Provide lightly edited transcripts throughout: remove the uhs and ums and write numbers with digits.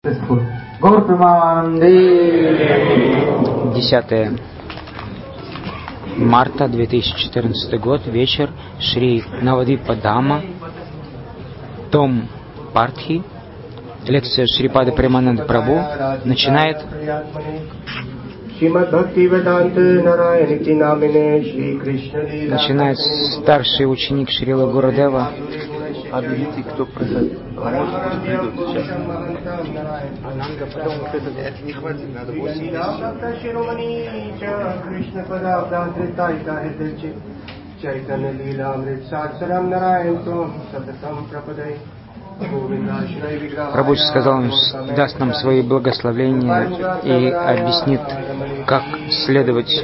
10 марта 2014 год, вечер, Шри Навадвипа Дама, дом Партхи, лекция Шрипада Премананда Прабhu начинает. Начинает старший ученик Шрила Гурудева. Объявите, кто придут сейчас. Это не хватит, надо 8 Прабху сказал, он даст нам свои благословения и объяснит, как следовать.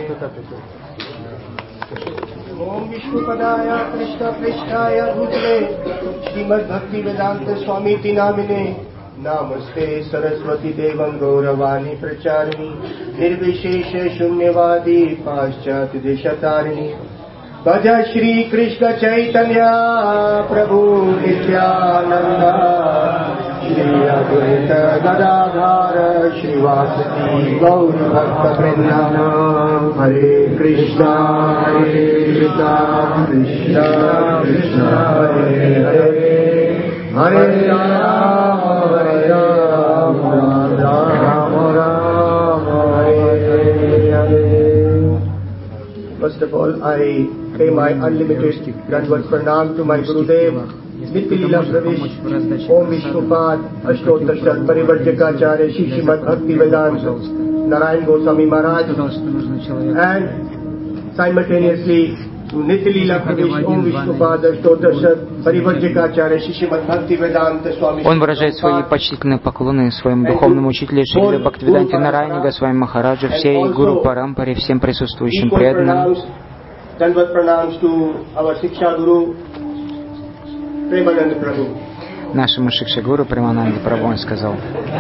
Om Vishnupadaya Krishna Prishthaya Bhutale Srimad Bhaktivedanta Swamiti Namine Namaste Saraswati Devam Gauravani Pracharini Nirvishesha Shunyavadi Paschat Deshatarini Bhaja Shri Krishna Chaitanya Prabhu Nityananda Shri Advaita Gadadhara Srivasati Gaur Bhakta Vrinda Hare Krishna Krishna Krishna Hare Hare Hare Rama Rama Rama Hare Hare. First of all, I pay my unlimited Dandvat Pranam to my Gurudev, Nitya Leela Pravesh, Om Vishnupad, Ashtotar Shat Parivarjakacharya, Shrimad Bhaktivedanta, Narayan Goswami Maharaj, and simultaneously to Nitya Leela Pravesh, Om Vishnupad, Ashtotar Shat Parivarjakacharya, Shrimad Bhaktivedanta Swami. Он выражает свои почтительные поклоны своему духовному учителю Шриле Бхактивиданте Нараяне Госвами Махараджу, всей Гуру Парампаре, всем присутствующим преданным. Dandvat pranams to our Shiksha Guru, Premananda Prabhu. Нашему Шикша-гуру Премананде Прабху он сказал.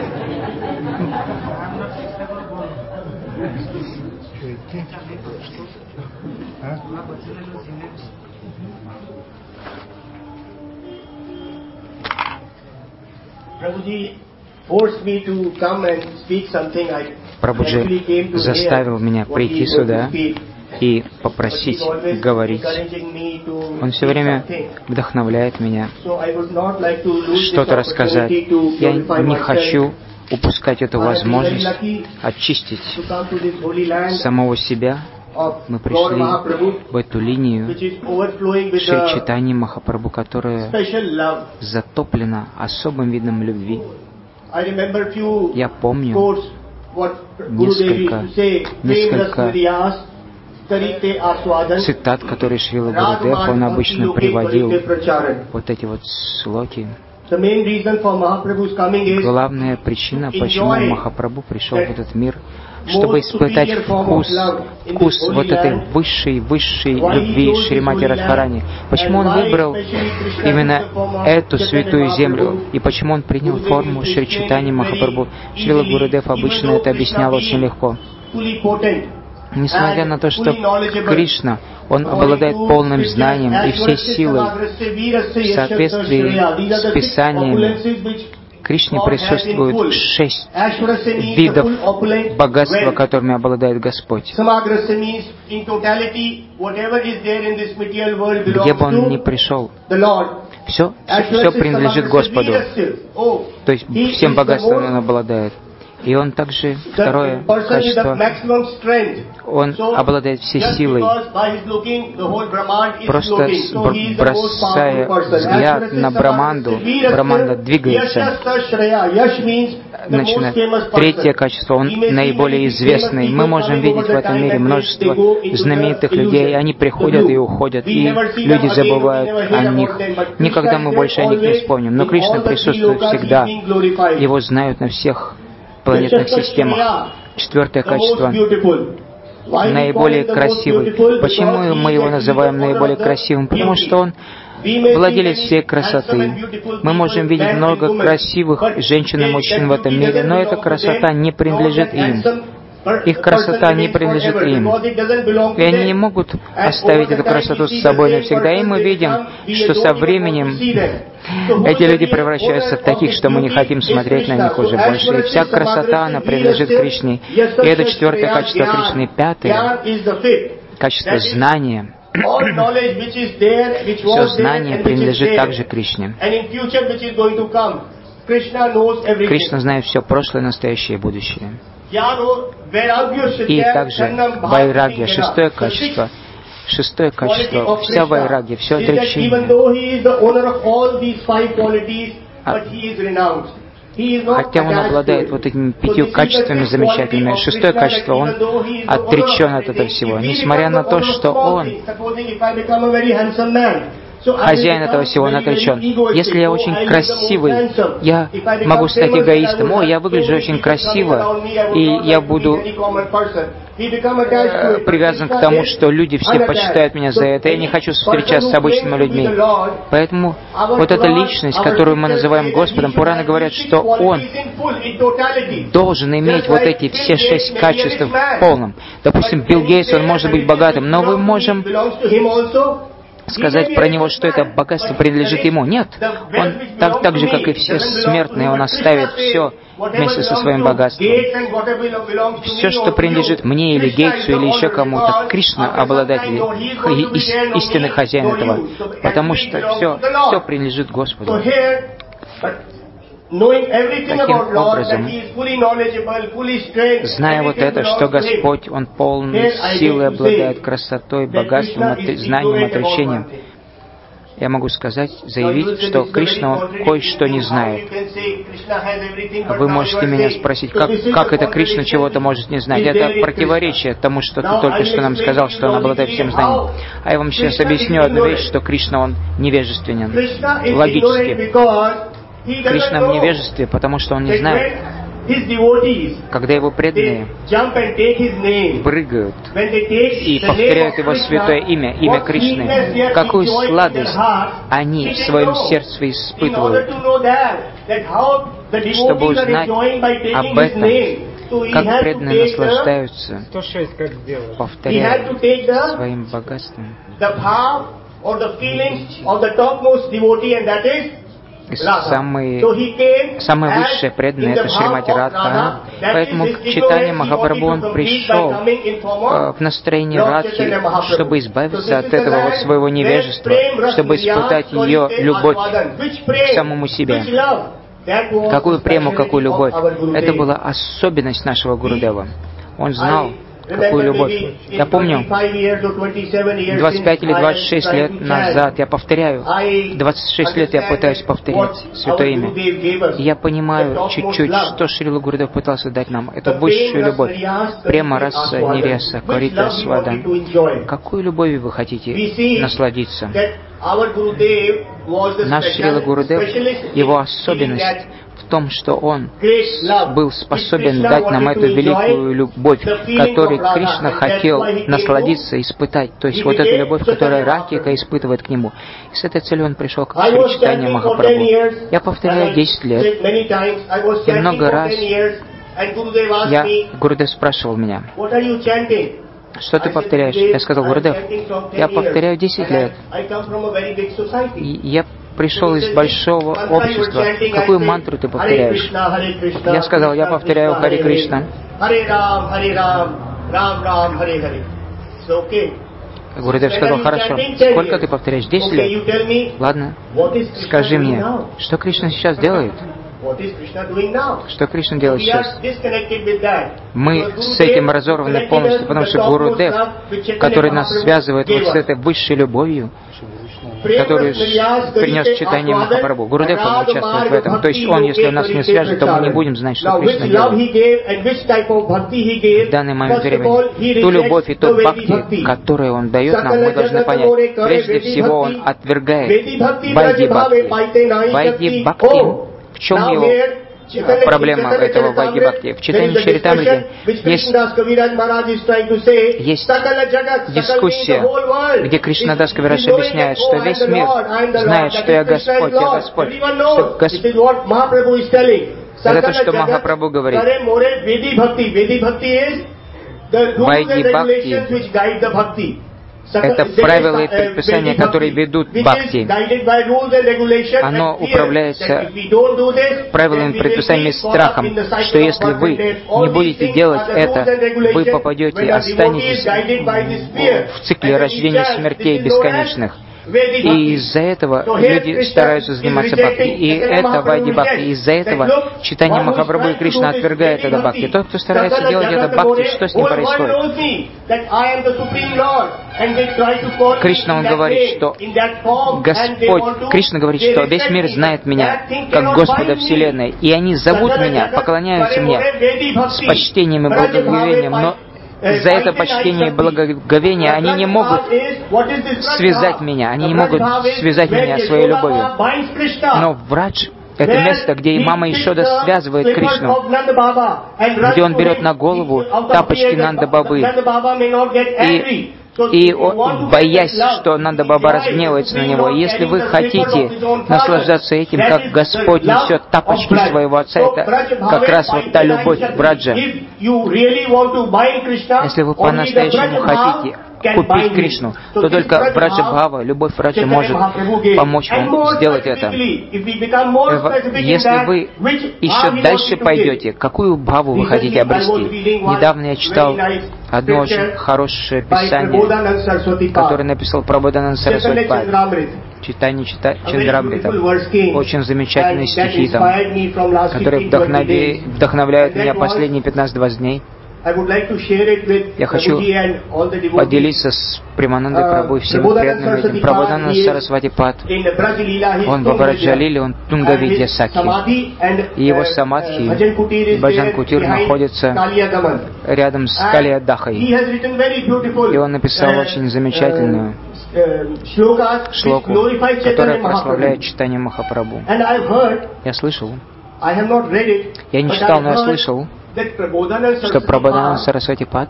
Prabhuji forced me to come and speak something. Прабхуджи заставил меня прийти сюда и попросить говорить. Он все время вдохновляет меня что-то рассказать. Я не хочу упускать эту возможность очистить самого себя. Мы пришли в эту линию Шри Чайтаньи Махапрабху, которая затоплена особым видом любви. Я помню несколько цитат, которые Шрила Гурудев, он обычно приводил, вот эти вот слоки. Главная причина, почему Махапрабху пришел в этот мир, чтобы испытать вкус вот этой высшей любви Шримати Радхарани. Почему он выбрал именно эту святую землю? И почему он принял форму Шри Чайтаньи Махапрабху? Шрила Гурудев обычно это объяснял очень легко. Несмотря на то, что Кришна, он обладает полным знанием и всей силой, в соответствии с Писаниями, Кришне присутствует 6 видов богатства, которыми обладает Господь. Где бы он ни пришел, все принадлежит Господу. То есть всем богатством он обладает. И он также, второе качество, он обладает всей силой. Просто бросая взгляд на Браманду, Браманда двигается. Начинает. Третье качество, он наиболее известный. Мы можем видеть в этом мире множество знаменитых людей. Они приходят и уходят, и люди забывают о них. Никогда мы больше о них не вспомним. Но Кришна присутствует всегда. Его знают на всех планетных системах. Четвертое качество. Наиболее красивый. Почему мы его называем наиболее красивым? Потому что он владелец всей красоты. Мы можем видеть много красивых женщин и мужчин в этом мире, но эта красота не принадлежит им. Их красота не принадлежит им. И они не могут оставить эту красоту с собой навсегда. И мы видим, что со временем эти люди превращаются в таких, что мы не хотим смотреть на них уже больше. И вся красота, она принадлежит Кришне. И это четвертое качество Кришны. Пятое качество знания. Все знание принадлежит также Кришне. Кришна знает все прошлое, настоящее и будущее. И также вайрагья, шестое качество. Шестое качество, вся вайрагья, все отречение. Хотя он обладает вот этими 5 качествами замечательными. Шестое качество, он отречен от этого всего. Несмотря на то, что он хозяин этого всего, он отречен. Если я очень красивый, я могу стать эгоистом. О, я выгляжу очень красиво, и я буду привязан к тому, что люди все почитают меня за это. Я не хочу встречаться с обычными людьми. Поэтому вот эта личность, которую мы называем Господом, Пураны говорят, что Он должен иметь вот эти все 6 качеств в полном. Допустим, Билл Гейтс, он может быть богатым, но мы можем сказать про него, что это богатство принадлежит ему. Нет. Он так же, как и все смертные, он оставит все вместе со своим богатством. Все, что принадлежит мне или Гейтсу, или еще кому-то, Кришна обладатель, истинный хозяин этого. Потому что все принадлежит Господу. Таким образом, зная вот это, что Господь, Он полный силы обладает, красотой, богатством, знанием, отречением, я могу сказать, заявить, что Кришна, Он кое-что не знает. Вы можете меня спросить, как это Кришна чего-то может не знать? Это противоречие тому, что ты только что нам сказал, что Он обладает всем знанием. А я вам сейчас объясню одну вещь, что Кришна, Он невежественен. Логически. Кришна в невежестве, потому что он не знает. Когда его преданные прыгают и повторяют его святое имя, имя Кришны, какую сладость они в своем сердце испытывают, чтобы узнать об этом, как преданные наслаждаются, повторяя своим богатством. Самые высшие преданные — это Шримати Радха. Поэтому к читанию Махапрабху он пришел в настроении Радхи, чтобы избавиться от этого вот своего невежества, чтобы испытать ее любовь к самому себе. Какую прему, какую любовь. Это была особенность нашего Гурудева. Он знал, какую любовь. Я помню, 25 или 26 лет назад, я повторяю, 26 лет я пытаюсь повторять Святое Имя. И я понимаю чуть-чуть, что Шрила Гурудев пытался дать нам. Это высшую любовь. Према раса ниреса, корита свадан. Какой любовью вы хотите насладиться? Наш Шрила Гурудев, его особенность в том, что он был способен дать нам эту великую любовь, которой Кришна хотел насладиться, испытать. То есть вот эту любовь, которую Радхика испытывает к нему. И с этой целью он пришел к читанию Махапрабху. Я повторяю 10 лет. И много раз Гурудев спрашивал меня, что ты повторяешь? Я сказал, Гурудев, я повторяю 10 лет. И я пришел из большого общества. Какую мантру ты повторяешь? Я сказал, я повторяю Харе Кришна. Гурудев сказал, хорошо. Сколько ты повторяешь? 10 лет? Ладно. Скажи мне, что Кришна сейчас делает? Что Кришна делает сейчас? Мы с этим разорваны полностью, потому что Гурудев, который нас связывает вот с этой высшей любовью, который принес читание Махапрабху. Гурудев, он участвует в этом. То есть он, если он нас не свяжет, то мы не будем знать, что Кришна делает. В данный момент времени ту любовь и тот бхакти, которую он дает нам, мы должны понять. Прежде всего, он отвергает Вайди Бхакти. Вайди Бхакти, в чем его проблема этого Вайди Бхакти? В читании Чаритамрити есть дискуссия, где Кришнадас Кавирадж объясняет, что весь мир знает, что я Господь, я Господь. Это то, что Махапрабху говорит. Вайди-бхакти — это правила и предписания, которые ведут бхакти. Оно управляется правилами, предписаниями, страхом, что если вы не будете делать это, вы попадете, останетесь в цикле рождения смертей бесконечных. И из-за этого люди стараются заниматься бхакти. И это вайди бхакти. Из-за этого читание Махапрабху и Кришна отвергает это бхакти. Тот, кто старается делать это бхакти, что с ним происходит? Кришна, он говорит, что Господь, Кришна говорит, что весь мир знает меня, как Господа Вселенной. И они зовут меня, поклоняются мне с почтением и благоговением, но за это почтение и благоговение они не могут связать меня, они не могут связать меня своей любовью. Но Врадж — это место, где и мама Ишода связывает Кришну, где он берет на голову тапочки Нанда Бабы. И он, боясь, что Нанда Баба разгневается на него. Если вы хотите наслаждаться этим, как Господь несет тапочки своего отца, это как раз вот та любовь Браджа. Если вы по-настоящему хотите купить Кришну, то только Браджа Бхава, любовь Браджа может помочь вам сделать это. Если вы еще дальше пойдете, какую Бхаву вы хотите обрести? Недавно я читал одно очень хорошее писание, которое написал Прабодхананда Сарасвати Пад. Читание Чандрамрита. Очень замечательные стихи там, которые вдохновляют меня последние 15-20 дней. Я хочу поделиться с Преманандой Прабху и всеми преданными людьми. Прабодхананда Сарасвати Пад, он в Браджалиле, он Тунгавидья Сакхи. И его самадхи, Баджан Кутир, находится рядом с Калиядахой. И он написал очень замечательную шлоку, которая прославляет читание Махапрабху. Я слышал, я не читал, но я слышал, что Прабодхананда Сарасвати Пад,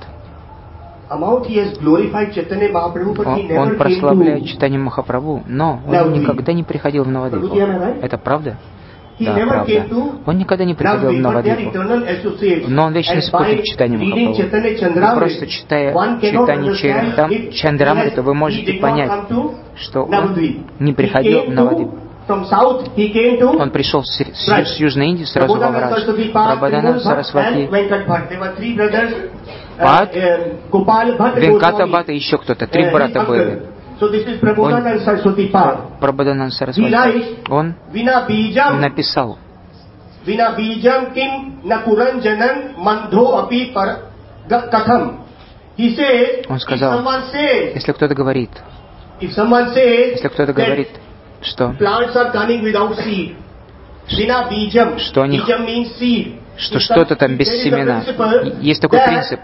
он прославляет читание Махапрабху, но он никогда не приходил в Навадвипу. Это правда? Да, правда. Он никогда не приходил в Навадвипу. Но он вечный спутник читания Махапрабху. И просто читая читание Чандрамрита, вы можете понять, что он не приходил в Навадвипу. Он пришел с Южной Индии, сразу во Врадж. Прабодхананда Сарасвати Пад, Венката Бхат и еще кто-то. 3 брата были. Прабодхананда Сарасвати Пад, он написал: он сказал, если кто-то говорит, что у них, что что-то там без семена. Есть такой принцип.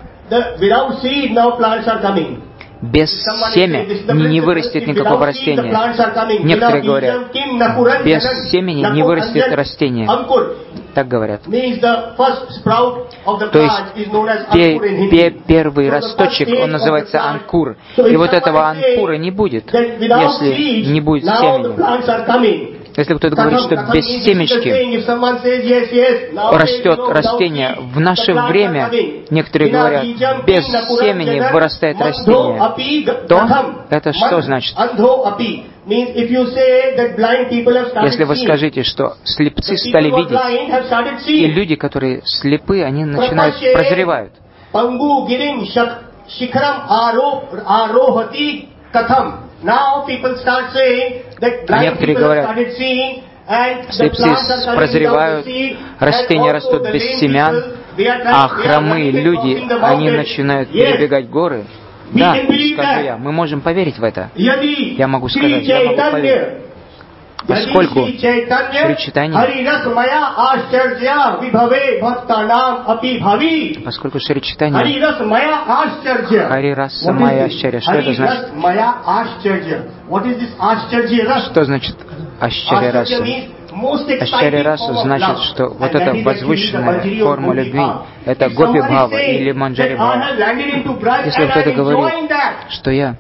Без семени не вырастет никакого растения. Некоторые говорят, без семени не вырастет растение. Так говорят. То есть первый росточек, он называется анкур. И вот этого анкура не будет, если не будет семени. Если кто-то говорит, что без семечки растет растение, в наше время, некоторые говорят, без семени вырастает растение, то это что значит? Если вы скажете, что слепцы стали видеть, и люди, которые слепы, они начинают прозревают. Некоторые говорят, слепцы прозревают, растения растут без семян, а хромые люди, они начинают перебегать горы. Да, скажу я, мы можем поверить в это. Я могу сказать, я могу поверить. Поскольку Шри Чайтанья, поскольку Шри Чайтанья, Хари Раса Майя Ашчарья, что это значит? Что значит Ашчарья Раса? Ашчарья Раса значит, что вот эта возвышенная форма любви, это Гопи Бхава или Манджари Бхава. Если кто-то говорит, что я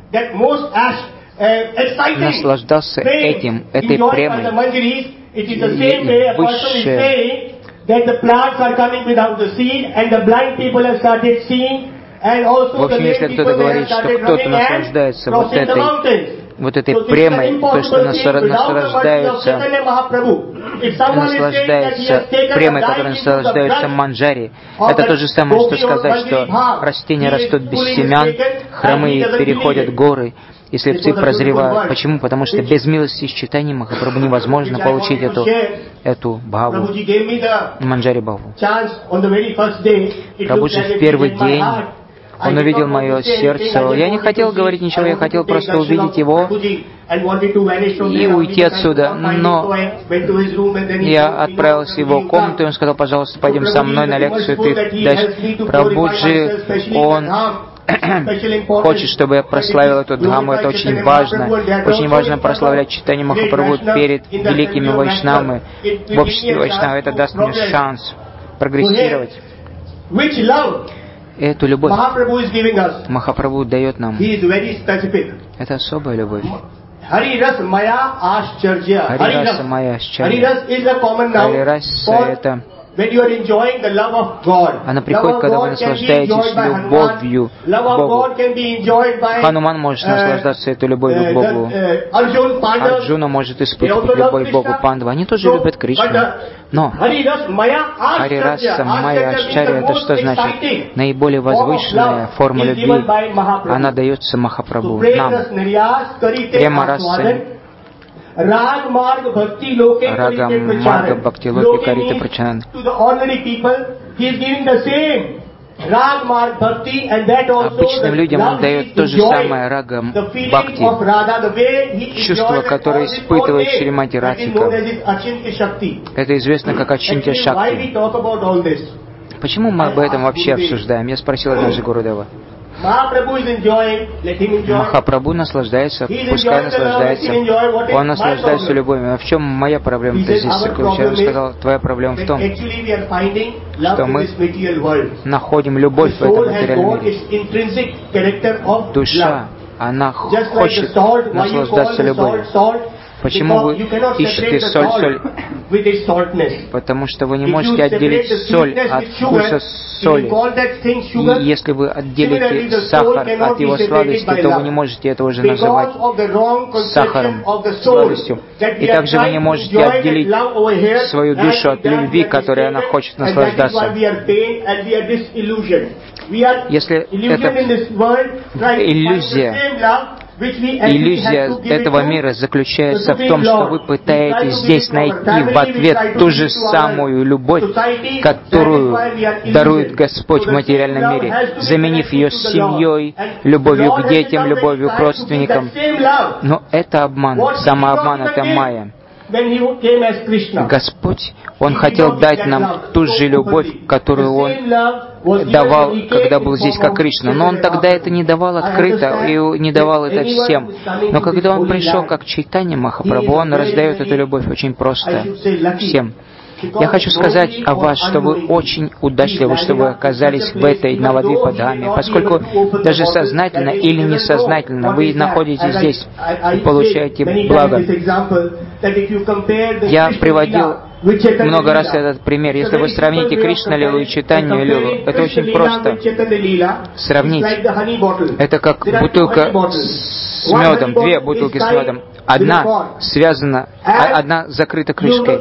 наслаждался этой премой, и that the plants are coming without the seed, and the blind people have started seeing, and also В общем, the если lame кто-то people have говорит, что started кто-то running and наслаждается crossing the mountains. вот этой So this is an премой, то, что impossible thing without the mercy of Chaitanya Mahaprabhu. If someone is saying that he has taken премой, a которой dive into the наслаждаются blood манджари, of это то же самое, что the gopi or сказать, что Vajri Bhav, растения he is растут без fully семян, mistaken, хромые and he doesn't переходят believe it. горы, и слепцы It was a прозревают. beautiful Почему? Потому что без милости и читания Махапрабху невозможно получить эту бхаву, Prabhuji gave me the манджари бхаву. chance on the very first day. It looked Прабхуджи as в if первый it hit my день, heart. он увидел мое сердце. Я не хотел говорить ничего, я хотел просто увидеть его и уйти отсюда. Но я отправился в его комнату, и он сказал: пожалуйста, пойдем со мной на лекцию. Ты дашь. Прабхуджи, он хочет, чтобы я прославил эту дхаму. Это очень важно. Очень важно прославлять читание Махапрабху перед великими вайшнавами. В обществе вайшнава это даст мне шанс прогрессировать. Эту любовь Махапрабху дает нам. Это особая любовь. Хари-рас мая ашчарья. Хари-рас это она приходит, когда вы наслаждаетесь любовью к Богу. Хануман может наслаждаться этой любовью к Богу. Арджуна может испытывать любовь к Богу. Пандава, они тоже любят Кришну. Но Хари-раса Майя Ашчарья, это что значит? Наиболее возвышенная форма любви, она дается Махапрабху, нам. Према раса Рага Марга Бхакти Локи Карита Прачанан. Обычным людям он дает то же самое рага бхакти, чувство, которое испытывает Шримати Радхика. Это известно как Ачинтья Шакти. Почему мы об этом вообще обсуждаем? Я спросил однажды Гурудева. Махапрабху наслаждается, пускай наслаждается. Он наслаждается любовью. Но в чем моя проблема-то здесь заключается? Он сказал, твоя проблема в том, что мы находим любовь в этом материальном мире. Душа, она хочет наслаждаться любовью. Почему вы ищете соль? Потому что вы не можете отделить соль от вкуса соли. И если вы отделите сахар от его сладости, то вы не можете это уже называть сахаром, сладостью. И также вы не можете отделить свою душу от любви, которой она хочет наслаждаться. Если это иллюзия этого мира заключается в том, что вы пытаетесь здесь найти в ответ ту же самую любовь, которую дарует Господь в материальном мире, заменив ее семьей, любовью к детям, любовью к родственникам. Но это обман, самообман, это майя. Господь, Он хотел дать нам ту же любовь, которую Он давал, когда был здесь как Кришна. Но Он тогда это не давал открыто и не давал это всем. Но когда Он пришел как Чайтанья Махапрабху, Он раздает эту любовь очень просто всем. Я хочу сказать о вас, что вы очень удачливы, что вы оказались в этой Навадвипа-дхаме, поскольку даже сознательно или несознательно вы находитесь здесь и получаете благо. Я приводил много раз этот пример. Если вы сравните Кришна-лилу и Чайтанью лилу, это очень просто сравнить. Это как бутылка с медом, две бутылки с медом. Одна связана, одна закрыта крышкой.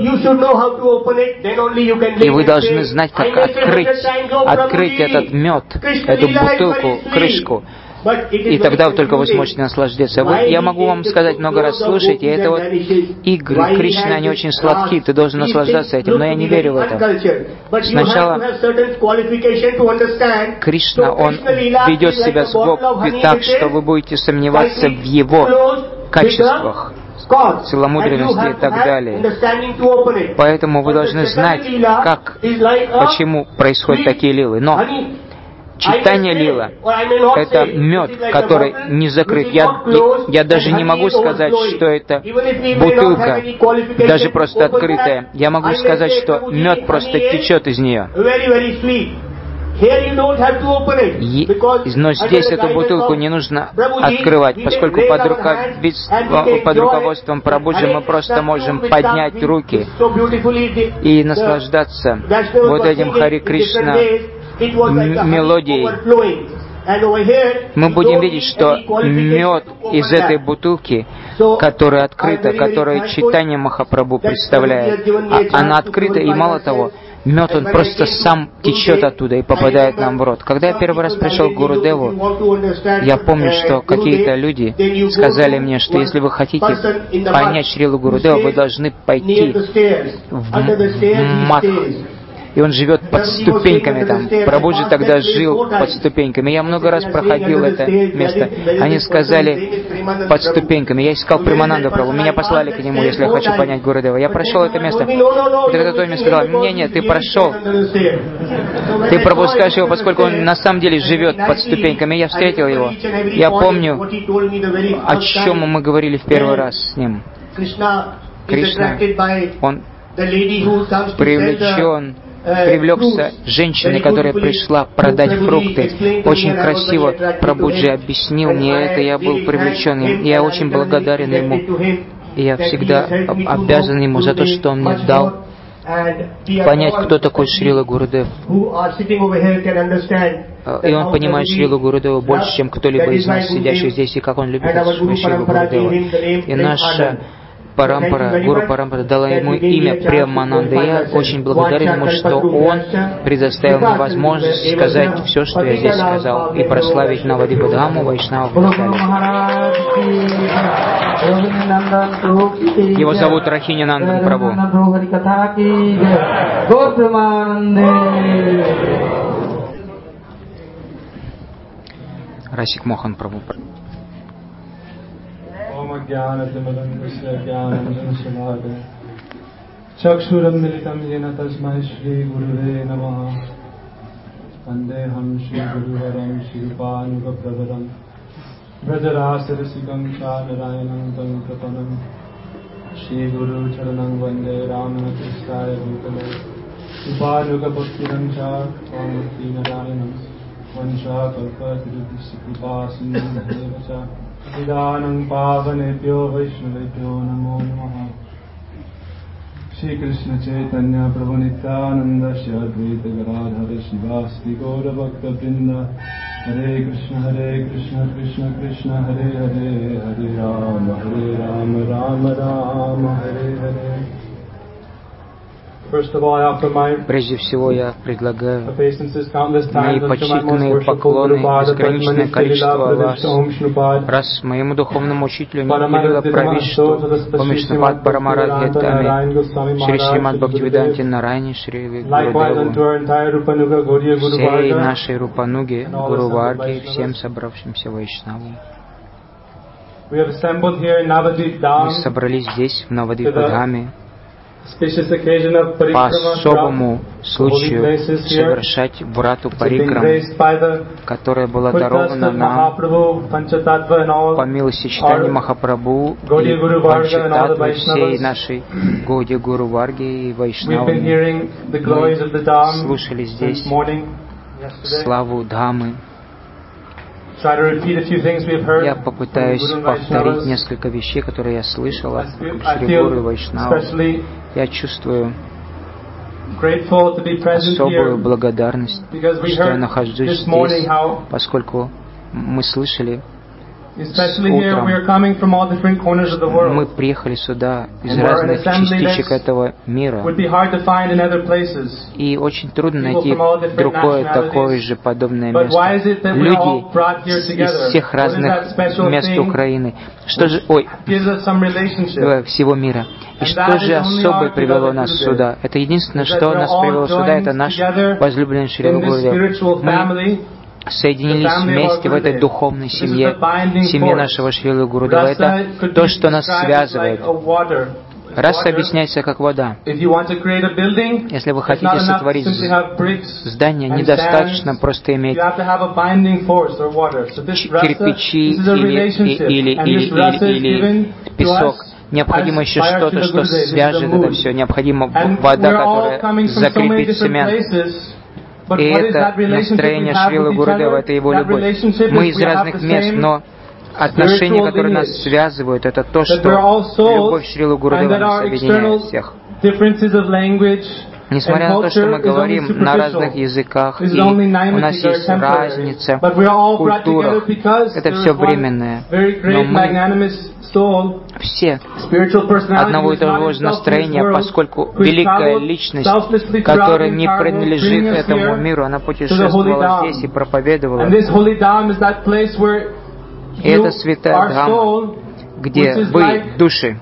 И вы должны знать, как открыть этот мед, эту бутылку, крышку. И тогда только вы сможете насладиться. Я могу вам сказать много раз, слушайте, это вот игры Кришны, они очень сладкие, ты должен наслаждаться этим, но я не верю в это. Сначала Кришна, он ведет себя с Гопи так, что вы будете сомневаться в его качествах, целомудренности и так далее. Поэтому вы должны знать, почему происходят такие лилы. Но Чайтанья лила — это мед, который не закрыт. Я даже не могу сказать, что это бутылка, даже просто открытая. Я могу сказать, что мед просто течет из нее. Но здесь эту бутылку не нужно открывать, поскольку под руководством Прабхуджи мы просто можем поднять руки и наслаждаться вот этим Хари Кришна мелодией. Мы будем видеть, что мед из этой бутылки, которая открыта, которую Чайтанья Махапрабху представляет, она открыта, и мало того, мед, он просто сам течет оттуда и попадает нам в рот. Когда я первый раз пришел к Гурудеву, я помню, что какие-то люди сказали мне, что если вы хотите понять Шрилу Гурудева, вы должны пойти в Мадх. И он живет под ступеньками там. Прабхуджи тогда жил под ступеньками. Я много раз проходил это место. Они сказали под ступеньками. Я искал Премананда Прабху. Меня послали к нему, если я хочу понять Гурудева. Я прошел это место. И тогда кто мне сказал: нет, ты прошел. Ты пропускаешь его, поскольку он на самом деле живет под ступеньками. Я встретил его. Я помню, о чем мы говорили в первый раз с ним. Кришна, он привлекся женщиной, которая пришла продать фрукты. Очень красиво Прабхуджи объяснил мне это, я был привлечен им. Я очень благодарен ему. И я всегда обязан ему за то, что он мне дал понять, кто такой Шрила Гурудев. И он понимает Шрилу Гурудева больше, чем кто-либо из нас, сидящих здесь, и как он любит Шрилу Гурудева. И наша Парампара, Гуру Парампара дала ему имя Премананда. Я очень благодарен ему, что он предоставил мне возможность сказать все, что я здесь сказал, и прославить Навадипа Дхаму, Вайшнава Вайшнава. Его зовут Рахининандан Прабху. Расик Мохан Прабху. चक्षुरन्मिलितं येन तस्मै श्रीगुरुवे नमः वन्देऽहं श्रीगुरुवरं श्रीरूपानुगप्रवरं व्रजरासरसिकं चानरायणं तं प्रपन्नं श्रीगुरुचरणं वन्दे रामकृष्णाय भूतले उपानुगभक्तिरं च त्वामूर्तिनारायणं वंशाकल्पतरुः कृपासिन्धुभ्येव च इदानं पावनेभ्यो वैष्णवेभ्यो नमो नमः। Shri Krishna Chaitanya Prabhu Nityananda Shri Advaita Gadadhara Shivasti Gaura Bhakta Vrinda Hare Krishna Krishna Krishna Hare Hare Hare Rama Rama Rama Hare Hare. Прежде всего, я предлагаю мои почтительные поклоны, бесконечное количество раз моему духовному учителю Нитхила Правишту, Помишнапад Парамарадхетами, Шри Шримад Бхактивиданти Нарайни, Шри Гурудеву, всей нашей Рупануге, Гуру Варге, всем собравшимся вайшнавам. Мы собрались здесь, в Навадвипадхаме, по особому случаю совершать Врату Парикраму, которая была дарована нам по милости Чайтаньи Махапрабху и Панчататтвы всей нашей Годи Гуру Варги и Вайшнавами. Мы слушали здесь славу Дхамы. Я попытаюсь повторить несколько вещей, которые я слышал от Шри Гуру и Вайшнава. Я чувствую особую благодарность, что я нахожусь здесь, поскольку мы слышали утром, мы приехали сюда из разных частичек этого мира, и очень трудно найти другое такое же подобное место. Люди из всех разных мест Украины, всего мира. И что же особое привело нас сюда? Это единственное, что нас привело сюда, это наш возлюбленный Шрила Гурудев. Мы соединились вместе в этой духовной семье, семье нашего Шрилы Гурудева. Это то, что нас связывает. Раз объясняется как вода. Если вы хотите сотворить здание, недостаточно просто иметь кирпичи или песок. Необходимо еще что-то, что свяжет это все. Необходима вода, которая закрепит цемент. И это настроение Шрилы Гурудева, это его любовь. Мы из разных мест, но отношения, которые нас связывают, это то, что любовь Шрилы Гурудева нас объединяет всех. Несмотря на то, что мы говорим на разных языках, и у нас есть разница в культурах, это все временное. Но мы все одного и того же настроения, поскольку великая личность, которая не принадлежит этому миру, она путешествовала здесь и проповедовала. И это святая Дхамма, где вы, души,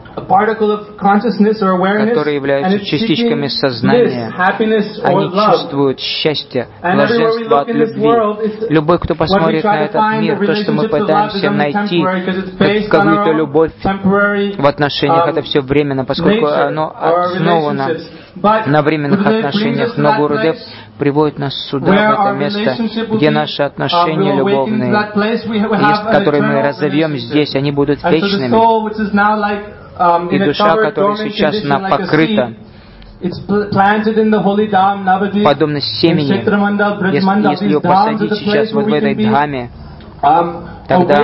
которые являются частичками сознания, они чувствуют счастье, блаженство от любви. Любой, кто посмотрит на этот мир, то, что мы пытаемся найти, какую-то любовь в отношениях, это все временно, поскольку оно основано на временных отношениях. Но Гурудев приводит нас сюда, в это место, где наши отношения любовные, которые мы разовьем здесь, они будут вечными. И душа, которая сейчас покрыта, подобно семени, если ее посадить сейчас вот в этой Дхаме, тогда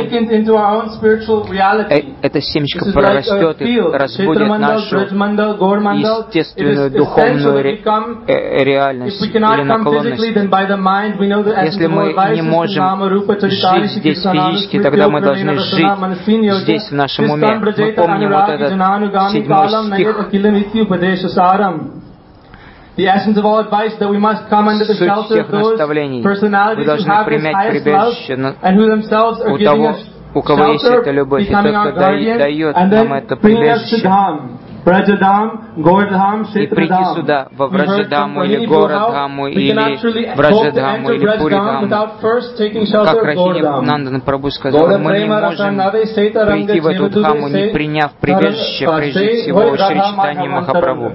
эта семечко прорастет и разбудит нашу естественную духовную реальность или наклонность. Если мы не можем жить здесь физически, тогда мы должны жить здесь, в нашем уме. Мы помним вот этот 7 стих. Суть всех наставлений. Вы должны принять прибежище у того, у кого есть эта любовь, и тот, кто дает нам это прибежище. И прийти сюда, во Враджадаму, или Горадхаму, или Враджадаму, или Пуридхаму. Как Рахини Нандан Прабху сказал, мы не можем прийти в эту Дхаму, не приняв прибежище, прежде всего, Шри Чайтаньи Махапрабху.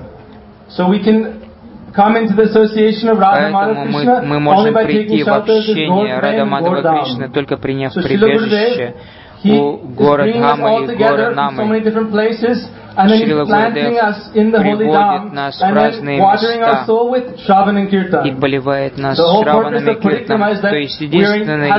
Поэтому мы можем прийти в общение Рада Мадхава Кришны, только приняв прибежище у Горадхамы и Горанамы. Шрила Гурудев приводит нас в разные места и поливает нас Шраванами Киртаном. То есть единственный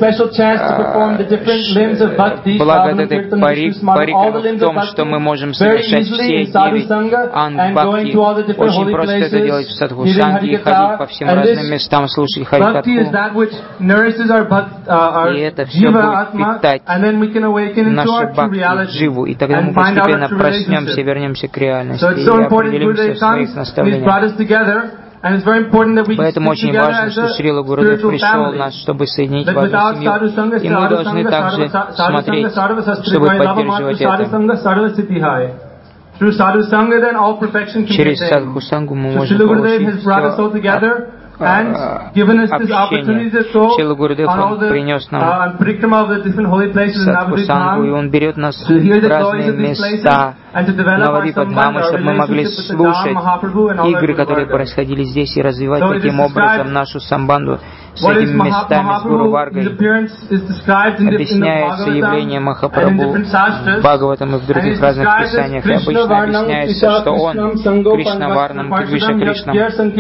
благо от этой парикрамы в том, что мы можем совершать все 9 анг-бхакти. Очень просто это делать в садхусанге и ходить по всем разным местам, слушать харикатху. И это все будет питать нашу бхакти, дживу. И тогда мы постепенно проснемся, вернемся к реальности и определимся в своих наставлениях. Поэтому очень важно, что Шрила Гурудев пришел нас, чтобы соединить в одну семью. И мы должны также смотреть, чтобы поддерживать это. Через садхусангу мы можем получить все общение. Шрила Гурудев, он принес нам садхусангу, и он берет нас в разные места Навадипадхамы, чтобы мы могли слушать игры, которые происходили здесь, и развивать таким образом нашу самбанду с этими местами, с Гуру Варгой. Объясняется явление Махапрабху в Бхагаватам и в других разных писаниях, и обычно объясняется, что он Кришна Варнам, Кришна Кришна.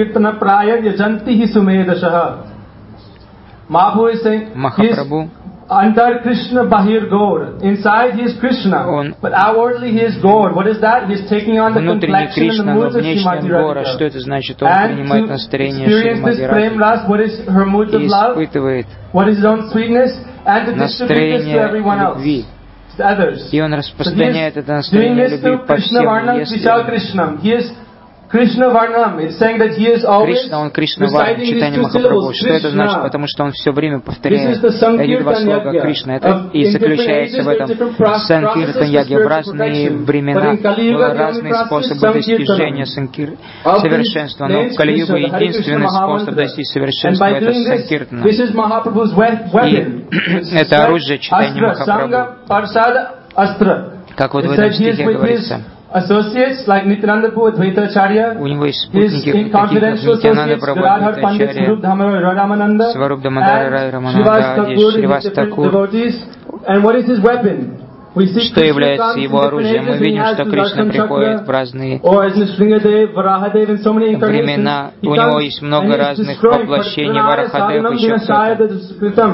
Махапрабху, Antar Krishna Bahir Gaur. Inside he is Krishna, but outwardly he is Gaur. What is that? He is taking on the complexion and the moods of Srimati Radhika. Что это значит? Он принимает настроение Шримати Радхики. What is her moods of love? What is his own sweetness? And to distribute this to everyone else. To others. И он распространяет это настроение любви по всем. Если Krishna Varnam, it's saying that he is always Кришна, он Кришна Варна, читание Махапрабху. Что это значит? Потому что он все время повторяет эти два слога Кришна. Это и заключается в этом Санкиртан Ягья. В разные времена были разные способы достижения совершенства. Но в Кали-югу единственный способ достичь совершенства — это Санкиртана. И это оружие читания Махапрабху. Как вот в этом стихе говорится. Associates like Nityananda Prabhu Advaitacharya, у него есть спутники, in confidence Нитянанда Прабху Адвайтачарья, Сваруб Дамодара Рай Рамананда, Шривас Такур. And what is his weapon? что является его оружием. Мы видим, что Кришна приходит в разные времена. У него есть много разных воплощений, Варахадев, еще кто-то.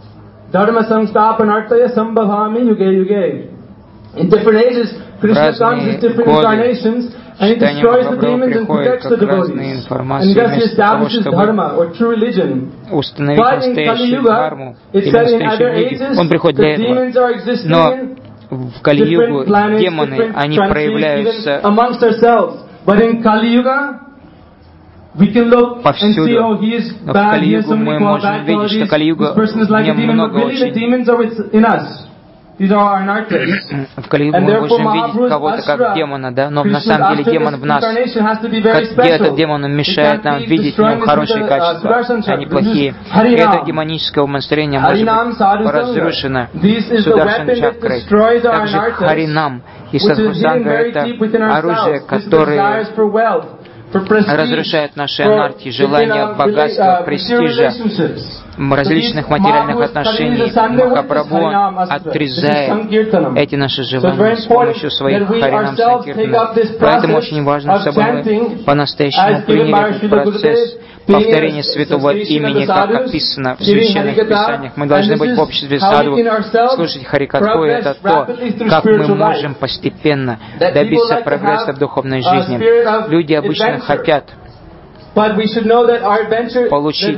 В разные годы читание Махапрабху приходит как разные информации, вместо того, чтобы установить настоящую дхарму или настоящую религию. Он приходит для этого. Но в Кали-югу демоны, они проявляются повсюду. Но в Кали-югу мы можем видеть, что Кали-юга, в нем много очень. В Кали-югу мы можем видеть кого-то как демона, да? Но на самом деле демон в нас. Где этот демон мешает нам видеть в нем хорошие качества, а не плохие. И это демоническое умонастроение может быть разрушено Сударшан чакрой. Также Харинам и Садхусанга — это оружие, которое разрушает наши анархии, желания богатства, престижа, различных материальных отношений. Махапрабху отрезает эти наши желания с помощью своих Харинам Санкиртана. Поэтому очень важно, чтобы мы по-настоящему приняли этот процесс повторения святого имени, как описано в священных писаниях. Мы должны быть в обществе садху, слушать Харикатху. Это то, как мы можем постепенно добиться прогресса в духовной жизни. Люди обычно хотят получить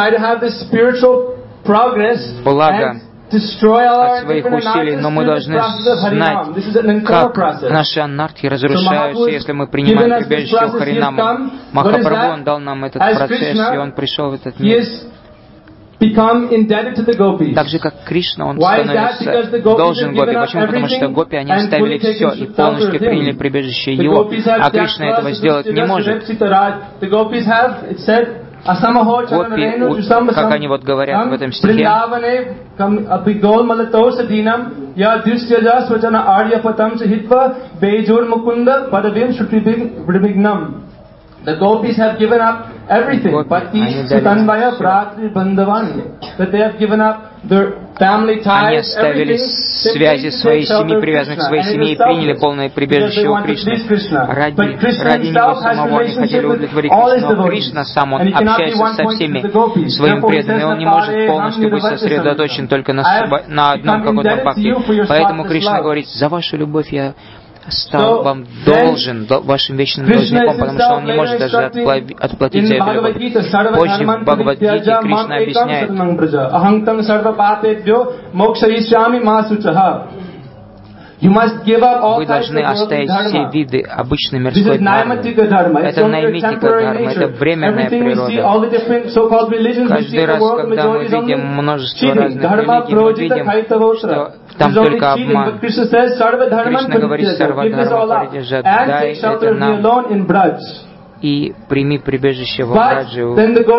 благо от своих усилий, но мы должны знать, как наши анархии разрушаются, если мы принимаем прибежище у Харинама. Махапрабху, он дал нам этот процесс, и он пришел в этот мир. Так же, как Кришна, он становится должен гопи. Почему? Потому что гопи, они оставили все и полностью приняли прибежище его, а Кришна этого сделать не может. Гопи, как они вот говорят в этом стихе, the gopis have given up everything, Bhakti, Sutanvaya, Bhratri, Bandhavan, that they have given up their family ties, everything. Связи своей семьи, привязанных к своей семье, и приняли полное прибежище у Кришны. Ради него самого они хотели удовлетворить Кришну. Но Кришна сам, он общается со всеми своими преданными, он не может полностью быть сосредоточен только на одном каком-то бхакти. Поэтому Кришна говорит: за вашу любовь я стал вам должен, вашим вечным должником, потому что он не может даже отплатить за эту любовь. Позже в Бхагавад-гите Кришна объясняет: вы должны оставить все виды обычной мирской дхармы. Это наймитика дхарма, это временная природа. Каждый раз, когда мы видим множество разных религий, мы видим, что там только обман. Кришна говорит: сарвадхарма паридержат, дай это нам и прими прибежище в Браджу.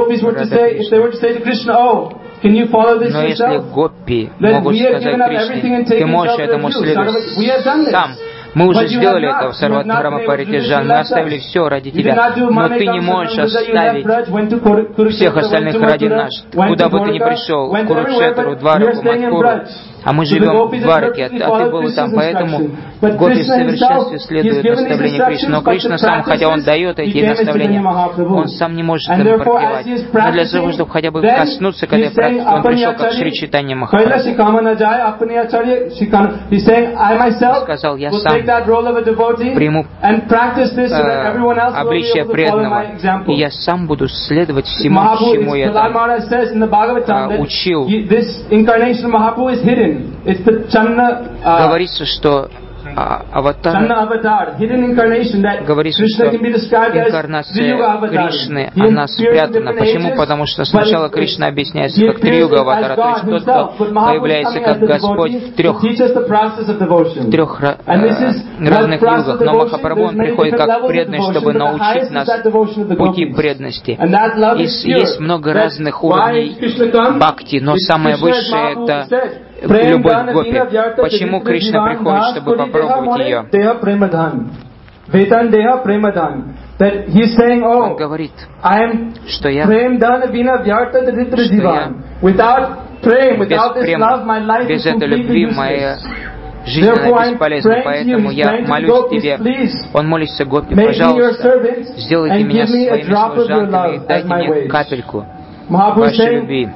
Но если гопи могут сказать Кришне: ты можешь этому следовать сам, мы уже сделали это в Сарвадхарма Паритяджан, мы оставили все ради тебя, но ты не можешь оставить всех остальных ради нас. Куда бы ты ни пришел, в Курукшетру, Двараку, Мадхуру, а мы живем в Двараке, а ты был там, поэтому гопи в совершенстве следуют наставлению Кришны. Но Кришна сам, хотя он дает эти наставления, он сам не может это пропевать. Но для того, чтобы хотя бы коснуться к этой практике, он пришел как Шри Чайтанья Махапрабху. Сказал: я сам приму обличие преданного, и я сам буду следовать всему, чему я там учил. Говорится, что аватар, говорится, что инкарнация Кришны, она спрятана. Почему? Потому что сначала Кришна объясняется как триюга аватара, то есть тот, кто появляется как Господь в трех разных югах. Но Махапрабху, он приходит как преданный, чтобы научить нас пути преданности. Есть много разных уровней бхакти, но самое высшее — это любовь к гопи. Почему Кришна приходит, чтобы попробовать ее? Он говорит, что я без этой любви моя жизненно бесполезны. Поэтому я молюсь Тебе. Он молится Гопи, пожалуйста, сделайте меня своими служанками и дайте мне капельку вашей любви.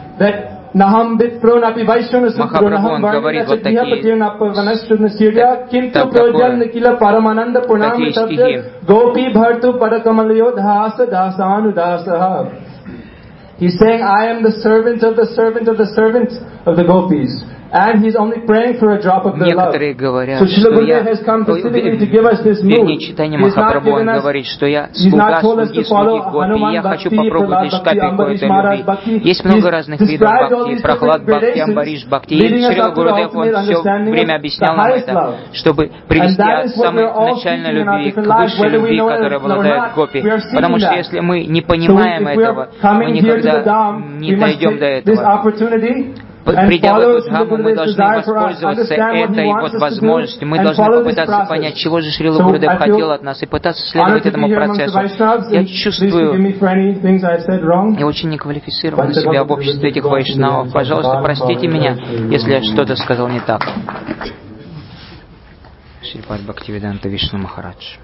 Махапрабху, он говорит вот такие стихи. He's saying, I am the servant of the servant of the servant of the gopis. And he's only praying for a drop of their love. Некоторые говорят, что я... Вернее, читание Махапрабху, он говорит, что я слуга слуги Гопи, и я хочу попробовать лишь капельку этой любви. Есть много разных видов бхакти, Прахлад бхакти, Амбариш бхакти. И Шрила Гурудев, он все время объяснял нам это, чтобы привести от самой начальной любви к высшей любви, которая обладает Гопи. Потому что если мы не понимаем этого, мы никогда не дойдем до этого. Придя в эту дхамму, мы должны воспользоваться этой вот возможностью. Мы должны попытаться понять, чего же Шрила Гурудев хотел от нас, и пытаться следовать этому процессу. Я чувствую, я очень неквалифицирован себя в обществе этих вайшнавов. Пожалуйста, простите меня, если я что-то сказал не так. Шрипад Бхактивиданта Вишну Махарадж.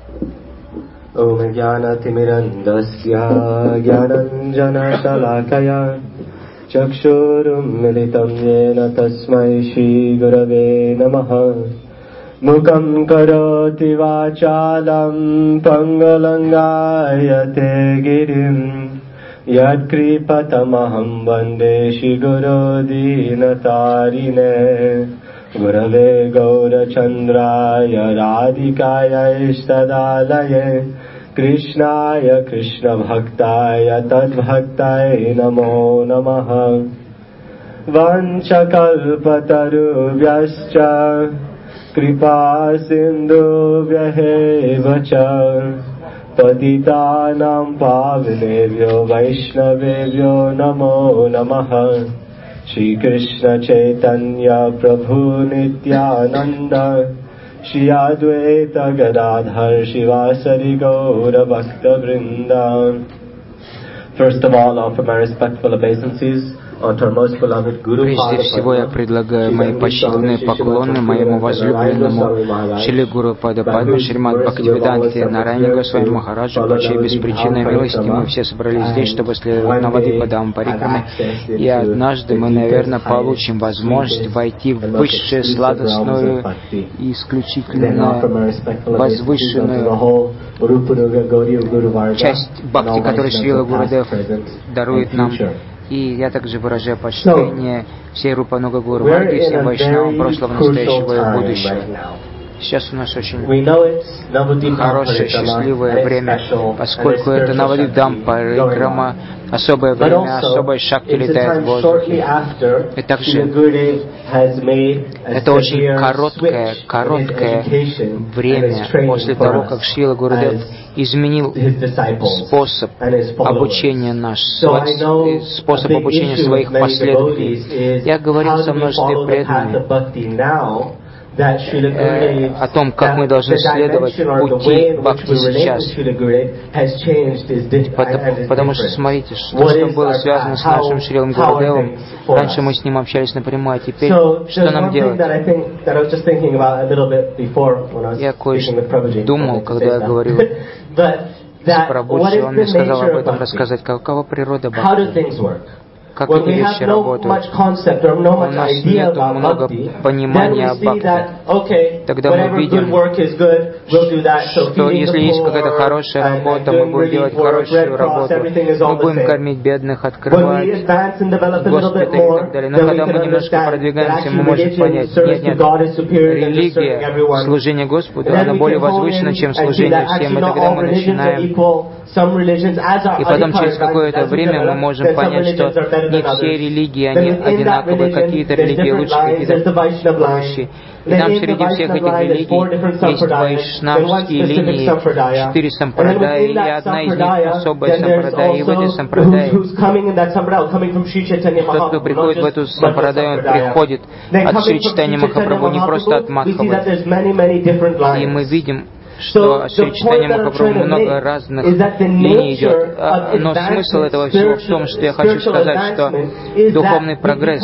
Om Jnana-timirandasya Jnananjana-shalakaya Chakshurum militam yena tasmai Shri Gurave Namaha Mukam karoti vachalam Pangalangayate girim Yad kripatamaham vande Shri Guru dinatarine Gurave Gaura Chandraya Radhikaya Ishtadalaye Krishnaya Krishna Bhaktaya Tadbhaktaya Namo Namaha Vanchakalpatarubhyascha Kripa Sindhubhyahevacha Patitanam Pavanebhyo Vaishnavebhyo Namo Namaha Shri Krishna Chaitanya Prabhu Nityananda Shri Advaita Gadadhar Shivasari Gaura Bhakta Vrinda. First of all, offer my respectful obeisances unto our most beloved Guru Прежде всего я предлагаю мои почтенные поклоны моему возлюбленному Шриле Гуру Падападме Шримад Бхактивиданте Нараяне Госвами Махараджу, по чьей беспричинной милости мы все собрались здесь, чтобы следовать Навадвипадам Парикраме. И однажды мы, наверное, получим возможность войти в высшую, сладостную и исключительно возвышенную часть бхакти, которую Шрила Гурудев дарует нам. И я также выражаю почтение всей Рупануга Гуру Марги, всем вайшнавам прошлого, настоящего и будущего. Сейчас у нас очень хорошее, счастливое время, поскольку это Навадвипадам Парикрама, особое время, особая шакти летает в воздухе. И также это очень короткое время после того, как Шрила Гурудев изменил способ обучения способ обучения своих последователей. Я говорил со множеством преданными о том, как мы должны следовать пути бхакти сейчас. Потому что, смотрите, что было связано с нашим Шрилом Гурудевом. Раньше мы с ним общались напрямую, а теперь что нам делать? Я кое-что думал, когда я говорил с Прабхуджи, он мне сказал об этом рассказать, какова природа бхакти. Как эти вещи работают. У нас нет много понимания о бхакти. Тогда мы видим, что если есть какая-то хорошая работа, мы будем делать хорошую работу. Мы будем кормить бедных, открывать госпитали и так далее. Но когда мы немножко продвигаемся, мы можем понять, нет, религия, служение Господу, оно более возвышено, чем служение всем. И тогда мы начинаем. И потом через какое-то время мы можем понять, что не все религии, они одинаковые, какие-то религии лучше, какие-то проще. И там среди всех этих религий есть вайшнавские линии, 4 сампрадаи, и одна из них особая сампрадай. И в этой сампрадаи тот, кто приходит в эту сампрадаю, он приходит от Шри Чайтанья Махапрабху, не просто от Мадхавы. И мы видим, что Шри Чайтанья Махапрабху много разных линий идет. Но смысл этого всего в том, что я хочу сказать, что духовный прогресс,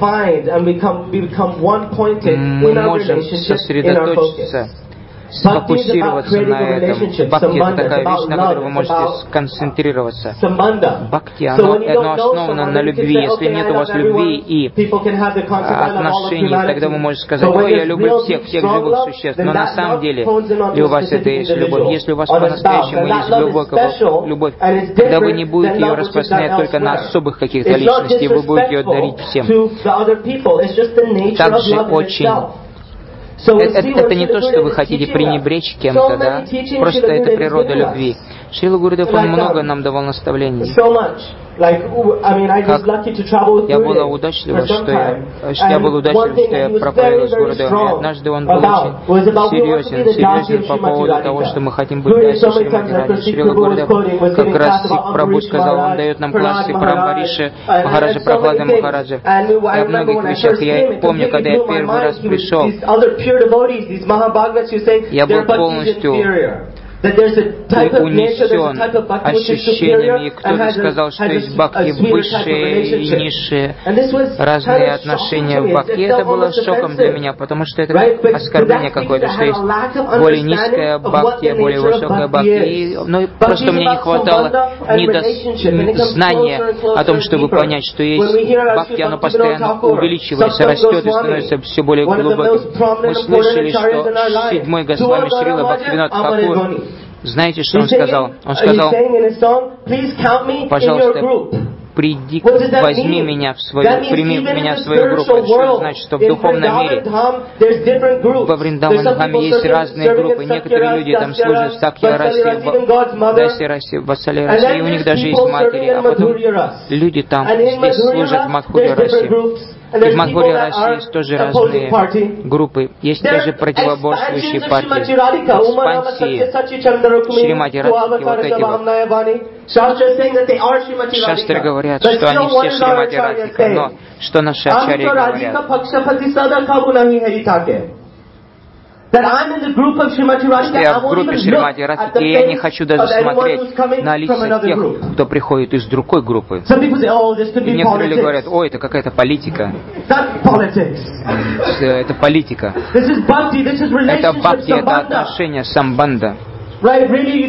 мы можем сосредоточиться, сфокусироваться на этом. Бхакти — это такая вещь, на которой вы можете сконцентрироваться. Бхакти, оно основано на любви. Если нет у вас любви и отношений, тогда вы можете сказать: ой, я люблю всех живых существ. Но на самом деле ли у вас это есть любовь? Если у вас по-настоящему есть любовь, тогда вы не будете ее распространять только на особых каких-то личностей, вы будете ее дарить всем. Также очень... Это не то, что вы хотите пренебречь кем-то, да? Просто это природа любви. Шрила Гурудев, он много нам давал наставлений. Я был удачлив, что я проповедовал с Гурудевом. И однажды он был очень серьезен по поводу того, что мы хотим быть дальше Шримати Ради. Шрила Гурудев как раз Прабху сказал, он дает нам классы про Амбариши Махараджа, Прохлады Махараджа. И о многих вещах. Я помню, когда я первый раз пришел, я был полностью унесен ощущениями, и кто-то сказал, что есть бхакти высшие и низшие, разные отношения в бхакти. И это было шоком для меня, потому что это оскорбление какое-то, что есть более низкая бхакти, более высокая бхакти. Но просто мне не хватало знания о том, чтобы понять, что есть бхакти, оно постоянно увеличивается, растет и становится все более глубоким. Мы слышали, что седьмой Госвами Шрила Бхактивинод Тхакур, знаете, что он сказал? Он сказал: пожалуйста, возьми меня в свою, прими меня в свою группу. Это что значит, что в духовном мире во Вриндаван-Дхаме есть разные группы. Некоторые люди там служат в Сакья-расе, в Даси-расе, в Васали-расе, и у них даже есть матери, а потом люди там здесь служат в Мадхурья-расе. И в Мадхурья-расе есть тоже разные группы. Есть даже противоборствующие партии. Экспансии Шримати Радхики, вот эти вот. Шастры говорят, что они все Шримати Радхика, но что наши ачарьи говорят? Что я в группе Шримати Радхики, и я не хочу даже смотреть на лица тех, кто приходит из другой группы. И некоторые люди говорят: ой, это какая-то политика. Это политика. Это бхакти, это отношения, самбанда. Как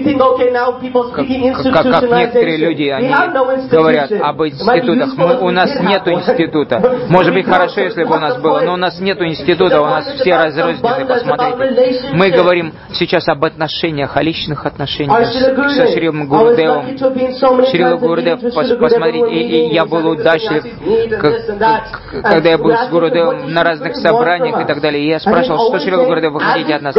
некоторые люди, они говорят об институтах. У нас нет института. Может быть, хорошо, если бы у нас было, но у нас нет института, у нас все разрознены, посмотрите. Мы говорим сейчас об отношениях, о личных отношениях со Шрилом Гурудевом. Шрила Гурудев, посмотрите, и я был удачлив, когда я был с Гурудевом на разных собраниях и так далее. И я спрашивал, что Шрила Гурудев, вы хотите от нас?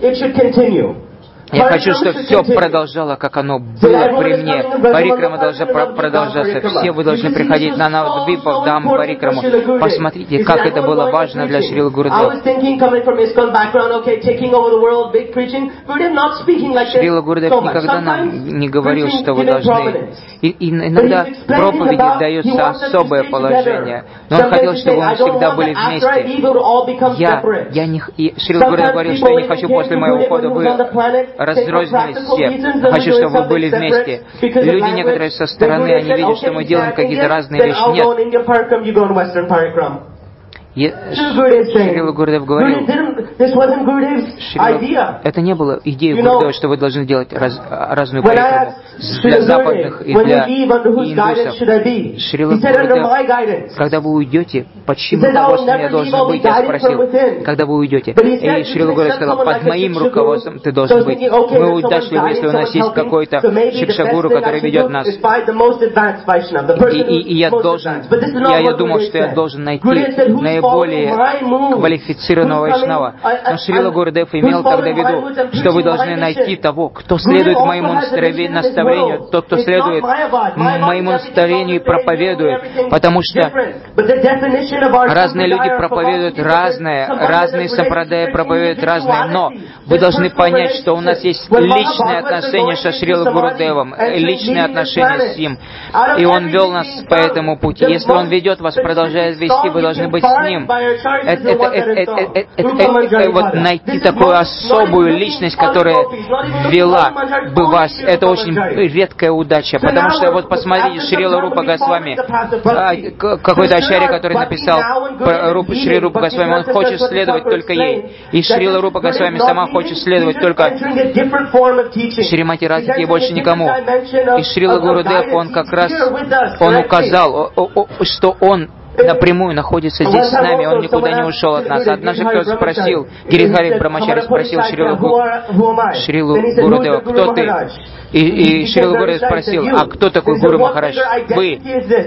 Я хочу, чтобы все продолжало, как оно было при мне. Парикрама должна продолжаться. Все вы должны приходить на Навадвипу, Дам, Парикраму. Посмотрите, как это было важно для Шрилы Гурудева. Шрила Гурудев никогда нам не говорил, что вы должны... И иногда в проповеди дается особое положение. Но он хотел, чтобы мы всегда были вместе. Шрила Гурудев говорил, что я не хочу после моего ухода вы разрознились все. Я хочу, чтобы вы были вместе. Люди некоторые со стороны, они видят, что мы делаем какие-то разные вещи. Нет. Шрила Гурудев говорил, это не было идеей Гурудева, что вы должны делать разную парикраму для западных и для индусов. Шрила Гурудев, когда вы уйдете, под чьим руководством я должен быть, я спросил, когда вы уйдете. И Шрила Гурудев сказал: под моим руководством ты должен быть. Мы удачливы, если у нас есть какой-то шикшагуру, который ведет нас. И я думал, что я должен найти наиболее квалифицированного вайшнава. Но Шрила Гурудев имел тогда в виду, что вы должны найти того, кто следует моему наставлению, тот, кто следует моему наставлению и проповедует. Потому что разные люди проповедуют разное, разные сампрадаи проповедуют разное, но вы должны понять, что у нас есть личные отношения со Шрилой Гурудевом, личные отношения с ним. И он вел нас по этому пути. Если он ведет вас, продолжает вести, вы должны быть с ним. Это вот найти такую особую личность, которая вела бы вас. Это очень редкая удача, потому что вот посмотрите, Шрила Рупа Госвами, какой-то ачарья, который написал Шри Рупа Госвами, он хочет следовать только ей. И Шрила Рупа Госвами сама хочет следовать только Шримати Радхике и больше никому. И Шрила Гурудев, он как раз, он указал, что он напрямую находится здесь с нами, он никуда не ушел от нас. Однажды кто-то спросил, Гиридхари Брамачари спросил Шрилу Гурудева, кто ты? И Шрила Гурудев спросил, а кто такой Гуру Махарадж? Вы.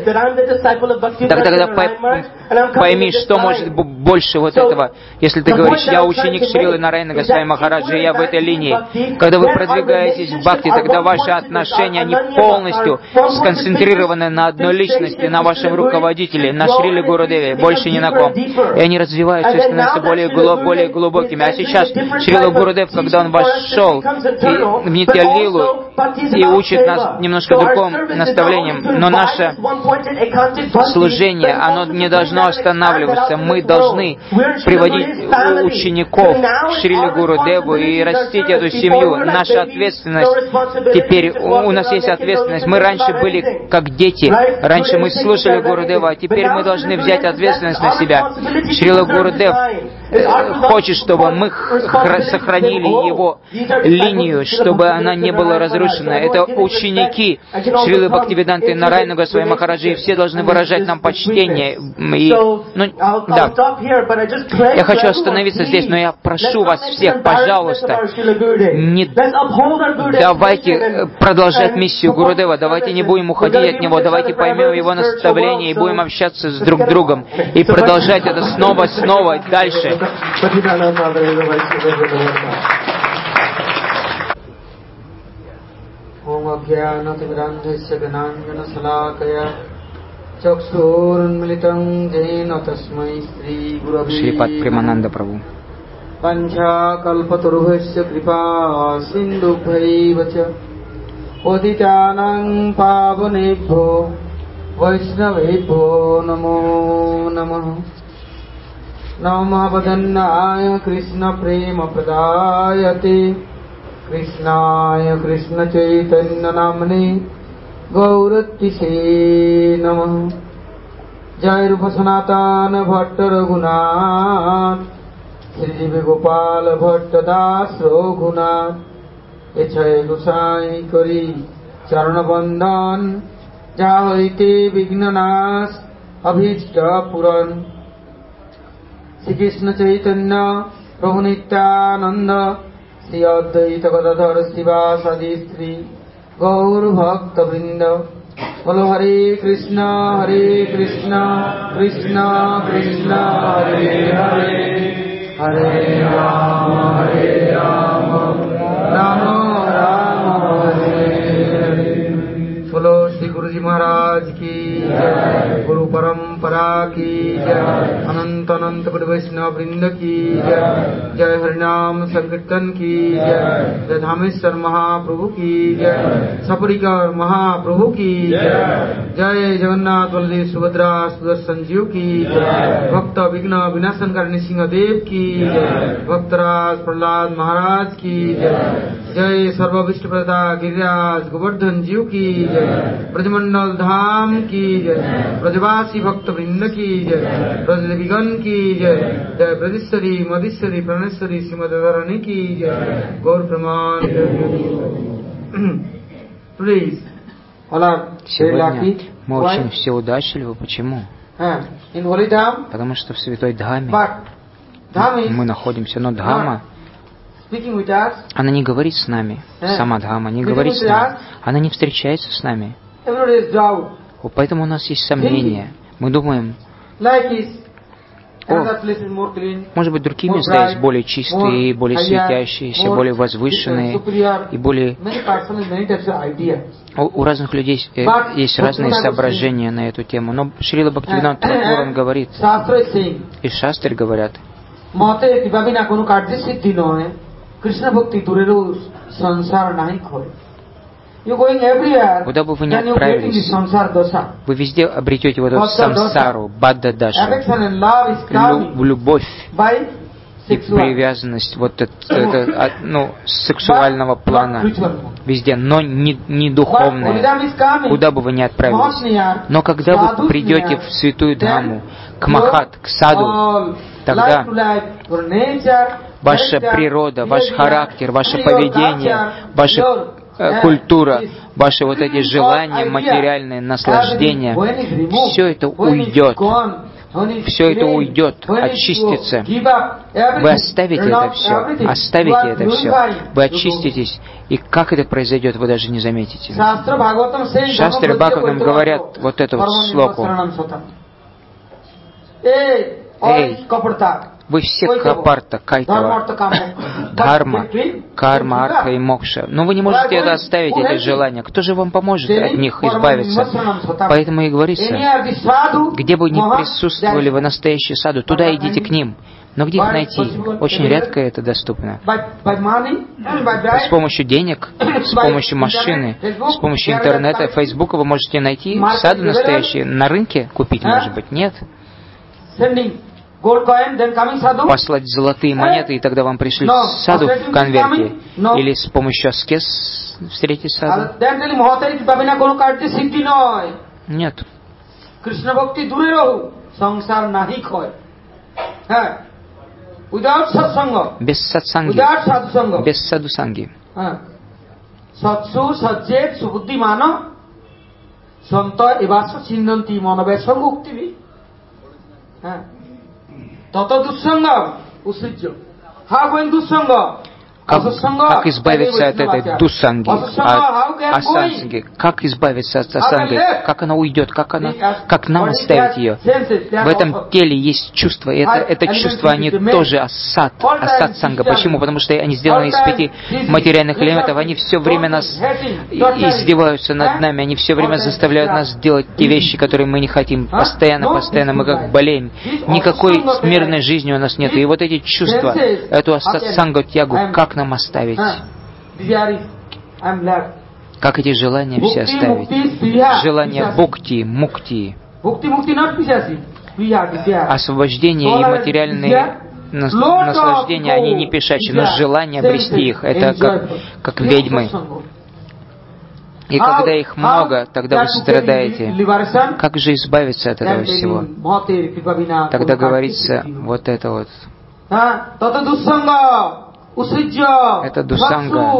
Тогда пойми, что может больше вот этого, если ты говоришь, я ученик Шрилы Нараяна Госвами Махараджа, я в этой линии. Когда вы продвигаетесь в бхакти, тогда ваши отношения, они полностью сконцентрированы на одной личности, на вашем руководителе, на Шриле Гурудеве, больше ни на ком. И они развиваются и становятся более глубокими. А сейчас Шрила Гурудев, когда он вошел в Нитья-лилу и учит нас немножко другим наставлениям, но наше служение, оно не должно останавливаться. Мы должны приводить учеников к Шриле Гурудеву и растить эту семью. Наша ответственность, теперь у нас есть ответственность. Мы раньше были как дети, раньше мы слушали Гурудева, а теперь мы должны взять ответственность на себя. Шрила Гурудев хочет, чтобы мы сохранили его линию, чтобы она не была разрушена. Это ученики Шрилы Бхактивиданты Нараяна Госвами Махараджи, и все должны выражать нам почтение. Я хочу остановиться здесь, но я прошу вас всех, пожалуйста, не давайте продолжать миссию Гурудева, давайте не будем уходить от него, давайте поймем его наставления и будем общаться с друг другом и продолжать это снова дальше. Шрипад Премананда Прабху. Pancha kalpatarubhasya kripa sindubhaivacha Paditanang pavanebho Vaishnavebho namo namaha Namavadannaya Krishna prema pradayate Krishnaya Krishna Chaitanya namne Gauratise namaha Jai Rupa Sanatana Bhatta Raghunath Sri Gopal Bhatta Das Raghunath Echai Gosai Kari Charana Bandhan Jahaite Vignanas Abhishta Puran Sri Krishna Chaitanya Prabhu Nityananda Sri Advaita Gadadhar Srivasadi Sri Gaur Bhakta Vrinda Bolo Hare Krishna Krishna Krishna Hare Hare Hare Rama Rama Rama Hare Hare Bolo Shri Guruji Maharaj ki Jai Guru Parampara ki Jai Ananta Ananta Guru Vaishnava Vrinda ki Jai Jai Harinam Sankirtan ki Jai Jai Dhameshwar Mahaprabhu ki Jai Saparikar Mahaprabhu ki Jai Jai Jagannath Baladev Subhadra Sudarshan Jiv ki Jai Bhakta Vigna Vinasan Karni Singha Dev ki Jai Bhaktaraj Prahlad Maharaj ki Jai Jai Sarva Vishnu Prada Giriraj Govardhan Jiv ki Jai Brajmandal धाम की जय ब्रजवासी भक्त वृंद की जय ब्रजविगण की जय जय ब्रजेश्वरी मधेश्वरी प्राणेश्वरी श्रीमद्रानी की जय गौर प्रमाण. Сегодня мы очень все удачливы. Почему? Потому что в Святой Дхаме мы находимся, но Дхама, она не говорит с нами, сама Дхама не говорит с нами, она не встречается с нами. Поэтому у нас есть сомнения. Мы думаем, может быть, другие места есть более чистые, более светящиеся, более возвышенные и более... У разных людей есть разные соображения на эту тему. Но Шрила Бхактивинода Тхакур, он говорит, и шастры говорят, Krishna Bhakti Dureru Sansara Nahi Khore. Куда бы вы ни отправились, вы везде обретете вот эту самсару, баддадашу, любовь. и привязанность сексуального плана везде, но не духовная, куда бы вы ни отправились. Но когда вы придете в святую Дхамму, к Махат, к саду, тогда ваша природа, ваш характер, ваше поведение, ваша культура, ваши вот эти желания, материальные наслаждения, все это уйдет. Все это уйдет, очистится. Вы оставите это все, вы очиститесь, и как это произойдет, вы даже не заметите. Шастры Бхагаватам говорят вот эту вот шлоку. Эй, вы все капарта, кайтава, карма, арха и мокша. Но вы не можете это оставить, эти желания. Кто же вам поможет от них избавиться? Поэтому и говорится, где бы ни присутствовали вы настоящие саду, туда идите к ним. Но где их найти? Очень редко это доступно. С помощью денег, с помощью машины, с помощью интернета, Фейсбука вы можете найти саду настоящие. На рынке купить, может быть, нет. Послать золотые монеты, и тогда вам пришли саду в конверте. Или с помощью аскез встретить саду. Нет. Без сатсанги, без саду-санги. Как избавиться от этой дусанги, от асанги? Как избавиться от асанги? Как она уйдет? Как нам оставить ее? В этом теле есть чувства, и это чувства, они тоже асад-санга. Почему? Потому что они сделаны из 5 материальных элементов, они все время нас издеваются над нами, они все время заставляют нас делать те вещи, которые мы не хотим. Постоянно мы как болеем. Никакой мирной жизни у нас нет. И вот эти чувства, эту асад-сангу тягу, как нам оставить? Как эти желания все оставить? Желания бхукти, мукти, освобождение и материальные наслаждения, они не пешачи, но желание обрести их, это как ведьмы. И когда их много, тогда вы страдаете. Как же избавиться от этого всего? Тогда говорится вот это вот. Это дусанга.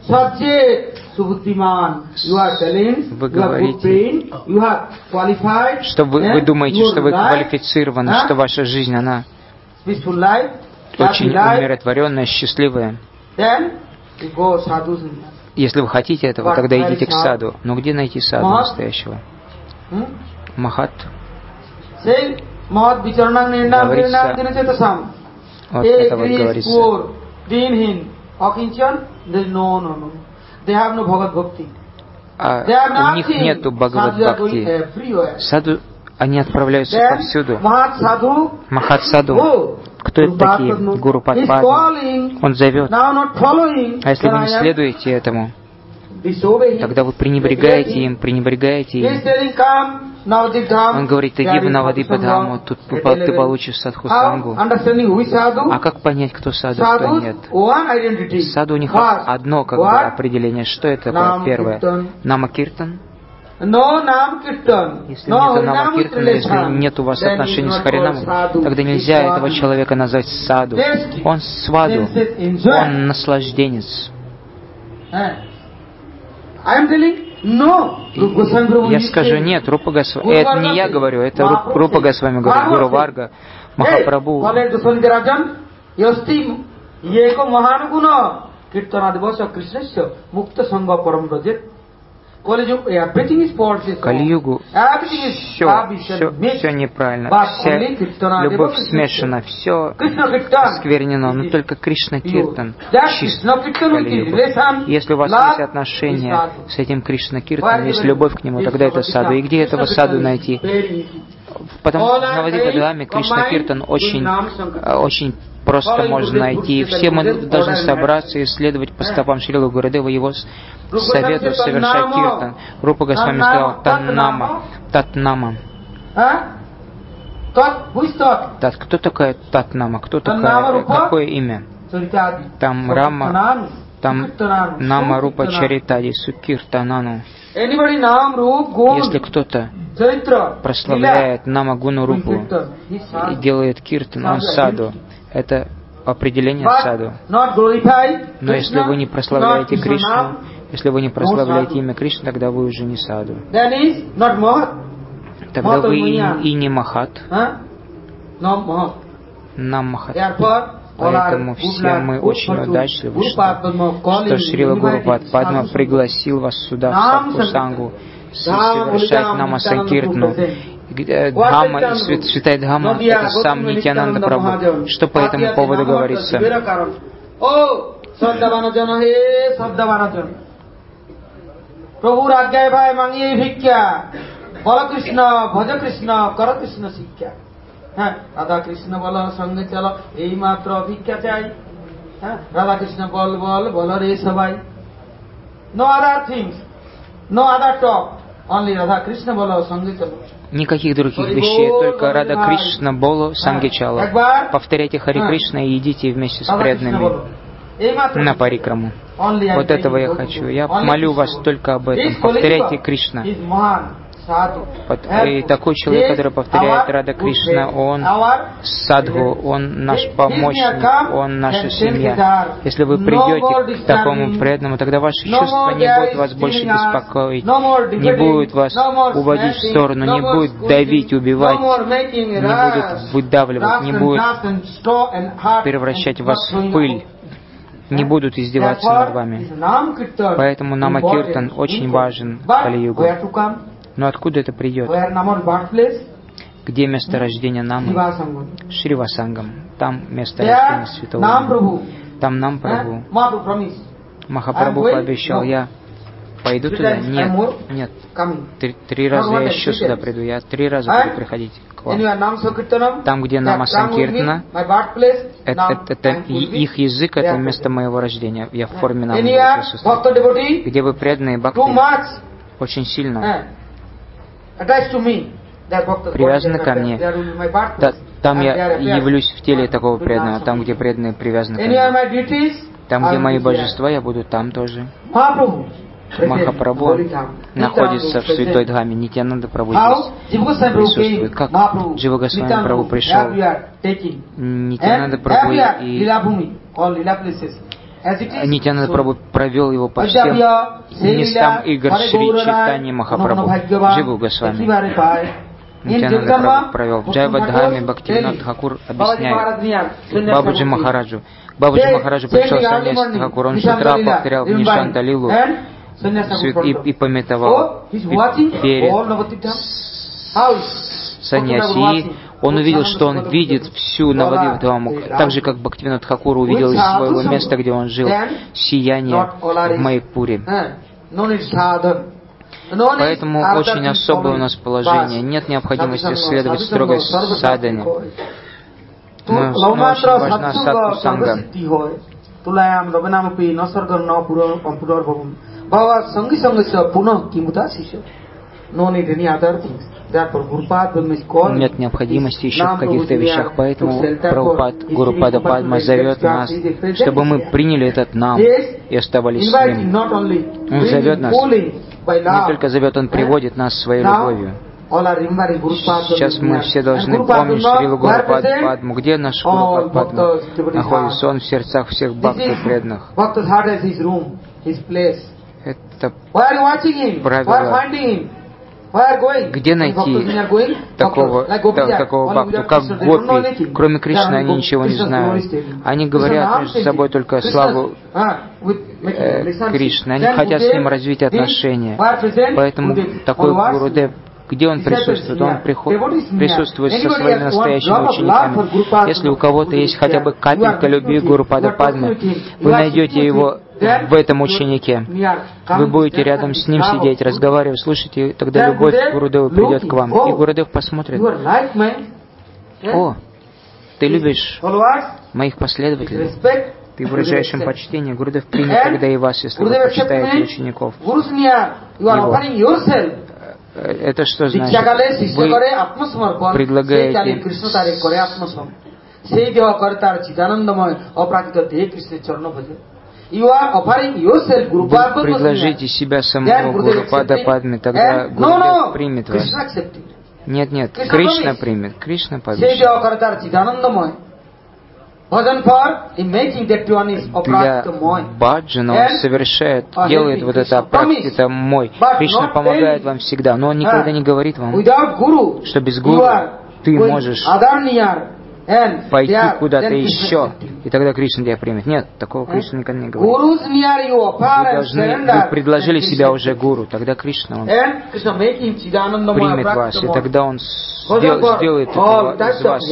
Вы говорите, что вы думаете, что вы квалифицированы, что ваша жизнь, она очень умиротворенная, счастливая. Если вы хотите этого, тогда идите к саду. Но где найти саду настоящего? Махат. Говорится, вот это вот говорится. У них нету Бхагавад-бхакти. Саду, они отправляются повсюду. Махат-саду. Кто это такие? Гуру Падпади. Он зовет. А если вы не следуете этому, тогда вы пренебрегаете им. Он говорит, иди в Навадипадхаму, тут ты получишь садху-сангу. А как понять, кто саду, кто нет? Саду у них одно определение. Что это такое? Первое. Нама-киртан. Если нет Нама-киртана, если нет у вас отношений с Харинамом, тогда нельзя этого человека назвать саду. Он сваду, он наслажденец. Я скажу, нет, Рупа Госвами. Это не я говорю, это Рупа Госвами говорит, Гуру Варга, Махапрабху. Кали-югу все неправильно, вся любовь смешана, все сквернено, но только Кришна-киртан чист Кали-югу. Если у вас есть отношения с этим Кришна-киртаном, есть любовь к нему, тогда это саду. И где этого саду найти? Потому что в Навадипадхаме Кришна-киртан очень просто можно найти. И все мы должны собраться и следовать по стопам Шрилы Гурудева, его совету совершать киртан. Рупа Госвами сказал Татнама. Тат, кто такая Тат-нама? Кто такая? Какое имя? Там Рама, там Нама Рупа Чаритади, Сукиртанану. Если кто-то прославляет Нама Гуну Рупу и делает киртан, он саду. Это определение саду. Но если вы не прославляете Кришну, если вы не прославляете имя Кришны, тогда вы уже не саду. Тогда вы и не Махат. Нам Махат. Поэтому все мы очень удачливы, что Шрила Гурупад Падма пригласил вас сюда, в Садху Сангу, совершать Нама Санкиртну. Дхамма, святая Дхамма, это сам Нитьянанда Прабху. Что по этому поводу говорится? Прабху Раджай Бхай Манги Бхикья, Бала Кришна, Бhaja Krishna, Kara Krishna Sikya. Radha Krishna Bala Sangha Chala, Ei Matra Bhikya Chai. Radha Krishna Bal Bal, Bala Re Sabai. No other things, no other talk, only Radha Krishna Bala Sangha Chala. Никаких других вещей, только Рада Кришна Болу Сангичала. Повторяйте Хари Кришна и идите вместе с преданными на парикраму. Вот этого я хочу. Я молю вас только об этом. Повторяйте Кришна. И такой человек, который повторяет Рада Кришна, он садху, он наш помощник, он наша семья. Если вы придете к такому преданному, тогда ваши чувства не будут вас больше беспокоить, не будут вас уводить в сторону, не будут давить, убивать, не будут выдавливать, не будут превращать вас в пыль, не будут издеваться над вами. Поэтому Нама Киртан очень важен в Кали-югу. Но откуда это придет? Где место рождения Намы? Шривасангам. Там место рождения Святого. Там Нам Прабху. Махапрабху пообещал, я пойду туда? Нет, нет. Три раза я еще сюда приду. Я 3 раза буду приходить к вам. Там, где Нама Санкиртана, это их язык, это место моего рождения. Я в форме Намы буду присутствовать. Где вы преданные бхакти очень сильно привязаны ко мне. Там я явлюсь в теле такого преданного, там, где преданные привязаны ко мне. Там, где мои божества, я буду там тоже. Махапрабху находится в Святой Дхаме, Нитьянанда Прабху здесь присутствует. Как Джива Госвами Прабху пришел, Нитьянанда Прабху и Нитьянанда Прабху провел его по всем местам игр Шри Чайтанья Махапрабху, Дживу Госвами. Нитьянанда Прабху провел. В Джайвадхаме Бхактивинод Тхакур объясняет Бабаджи Махараджу. Бабаджи Махараджу пришел Саньяси Тхакур, он с утра повторял Нишанта Лилу и пометовал перед Саньяси. Он увидел, что он видит всю Навадвипу, так же, как Бхактивинод Тхакур увидел из своего места, где он жил, сияние в Майпуре. Поэтому очень особое у нас положение. Нет необходимости следовать строгой садхане. Но очень важна садху санга. Нет необходимости еще в каких-то вещах, поэтому Прабхупад Гурупада Падма зовет нас, чтобы мы приняли этот нам и оставались с ним. Он зовет нас, не только зовет, он приводит нас своей любовью. Сейчас мы все должны помнить Шрилу Гурупад Падму. Где наш Гурупад Падма находится? Он в сердцах всех бхакти преданных. Это правило. Где найти такого бхакту, как гопи? Кроме Кришны они ничего не знают. Они говорят между собой только славу Кришны. Они хотят с ним развить отношения. Поэтому такой Гурудев, где он присутствует? Он присутствует со своими настоящими учениками. Если у кого-то есть хотя бы капелька любви к Гурупада Падме, вы найдете его в этом ученике. Вы будете рядом с ним сидеть, разговаривать, слушать, и тогда любовь к Гурудеву придет к вам. И Гурудев посмотрит: о, ты любишь моих последователей, ты выражаешь им почтение. Гурудев примет тогда и вас, если вы почитаете учеников его. Это что значит? Вы предлагаете вы предложите себя самого Гурупада Падме, тогда Гурудев примет вас. Нет, Кришна примет, Кришна пообещал. Для баджана он совершает, делает вот это апрактита мой. Кришна помогает вам всегда, но он никогда не говорит вам, что без гуру ты можешь пойти куда-то еще, и тогда Кришна тебя примет. Нет, такого Кришна никогда не говорит. Вы предложили себя уже гуру, тогда Кришна он примет вас, и тогда он сделает этого из вас.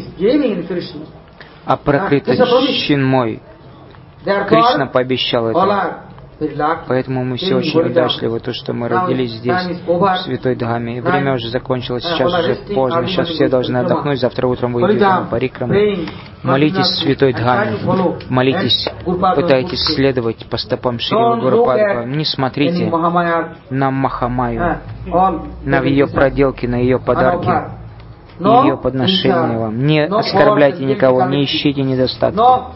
А прокритощин мой, Кришна пообещал это. Поэтому мы все очень удачливы, то, что мы родились здесь, в Святой Дхаме. И время уже закончилось, сейчас уже поздно, сейчас все должны отдохнуть, завтра утром вы идете на парикраму. Молитесь в Святой Дхаме, молитесь, пытайтесь следовать по стопам Шри Гурупады. Не смотрите на Махамаю, на ее проделки, на ее подарки, ее подношения вам. Не оскорбляйте никого, не ищите недостатков.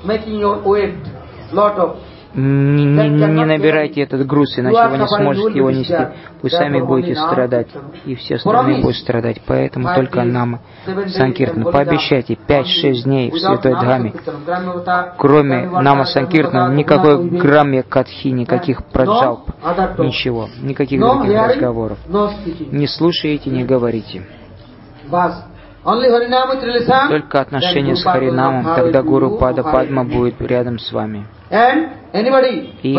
Не набирайте этот груз, иначе вы не сможете его нести. Вы сами будете страдать, и все остальные будут страдать. Поэтому только нам, Санкиртана, пообещайте 5-6 дней в Святой Дхаме. Кроме Нама Санкиртана, никакой грамме катхи, никаких праджалп, ничего, никаких других разговоров. Не слушайте, не говорите. Только отношения с Харинамом, тогда Гуру Пада Падма будет рядом с вами. И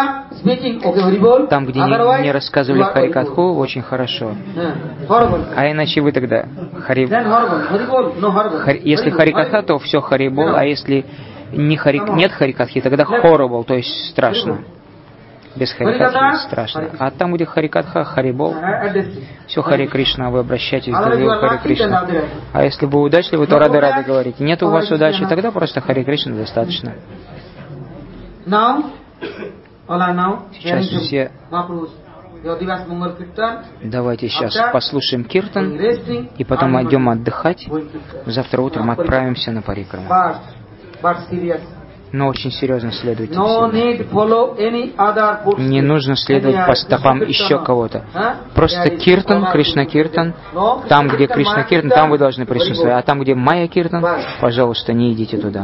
там, где не рассказывали Харикатху, очень хорошо. А иначе вы тогда если Харикатха, то все Харибол, а если нет Харикатхи, тогда Хорибол, то есть страшно. Без Харикатхи страшно. А там, где Харикатха, Харибол, все Хари Кришна, вы обращаетесь к Хари Кришна. А если вы удачливы, то рады говорите. Нет у вас удачи, тогда просто Хари Кришна достаточно. Сейчас все давайте сейчас послушаем киртан, и потом идем отдыхать. Завтра утром отправимся на парикраму. Но очень серьезно следуйте всему. Не нужно следовать по стопам еще кого-то. Просто киртан, Кришна киртан. Там, где Кришна киртан, там вы должны присутствовать. А там, где Майя киртан, пожалуйста, не идите туда.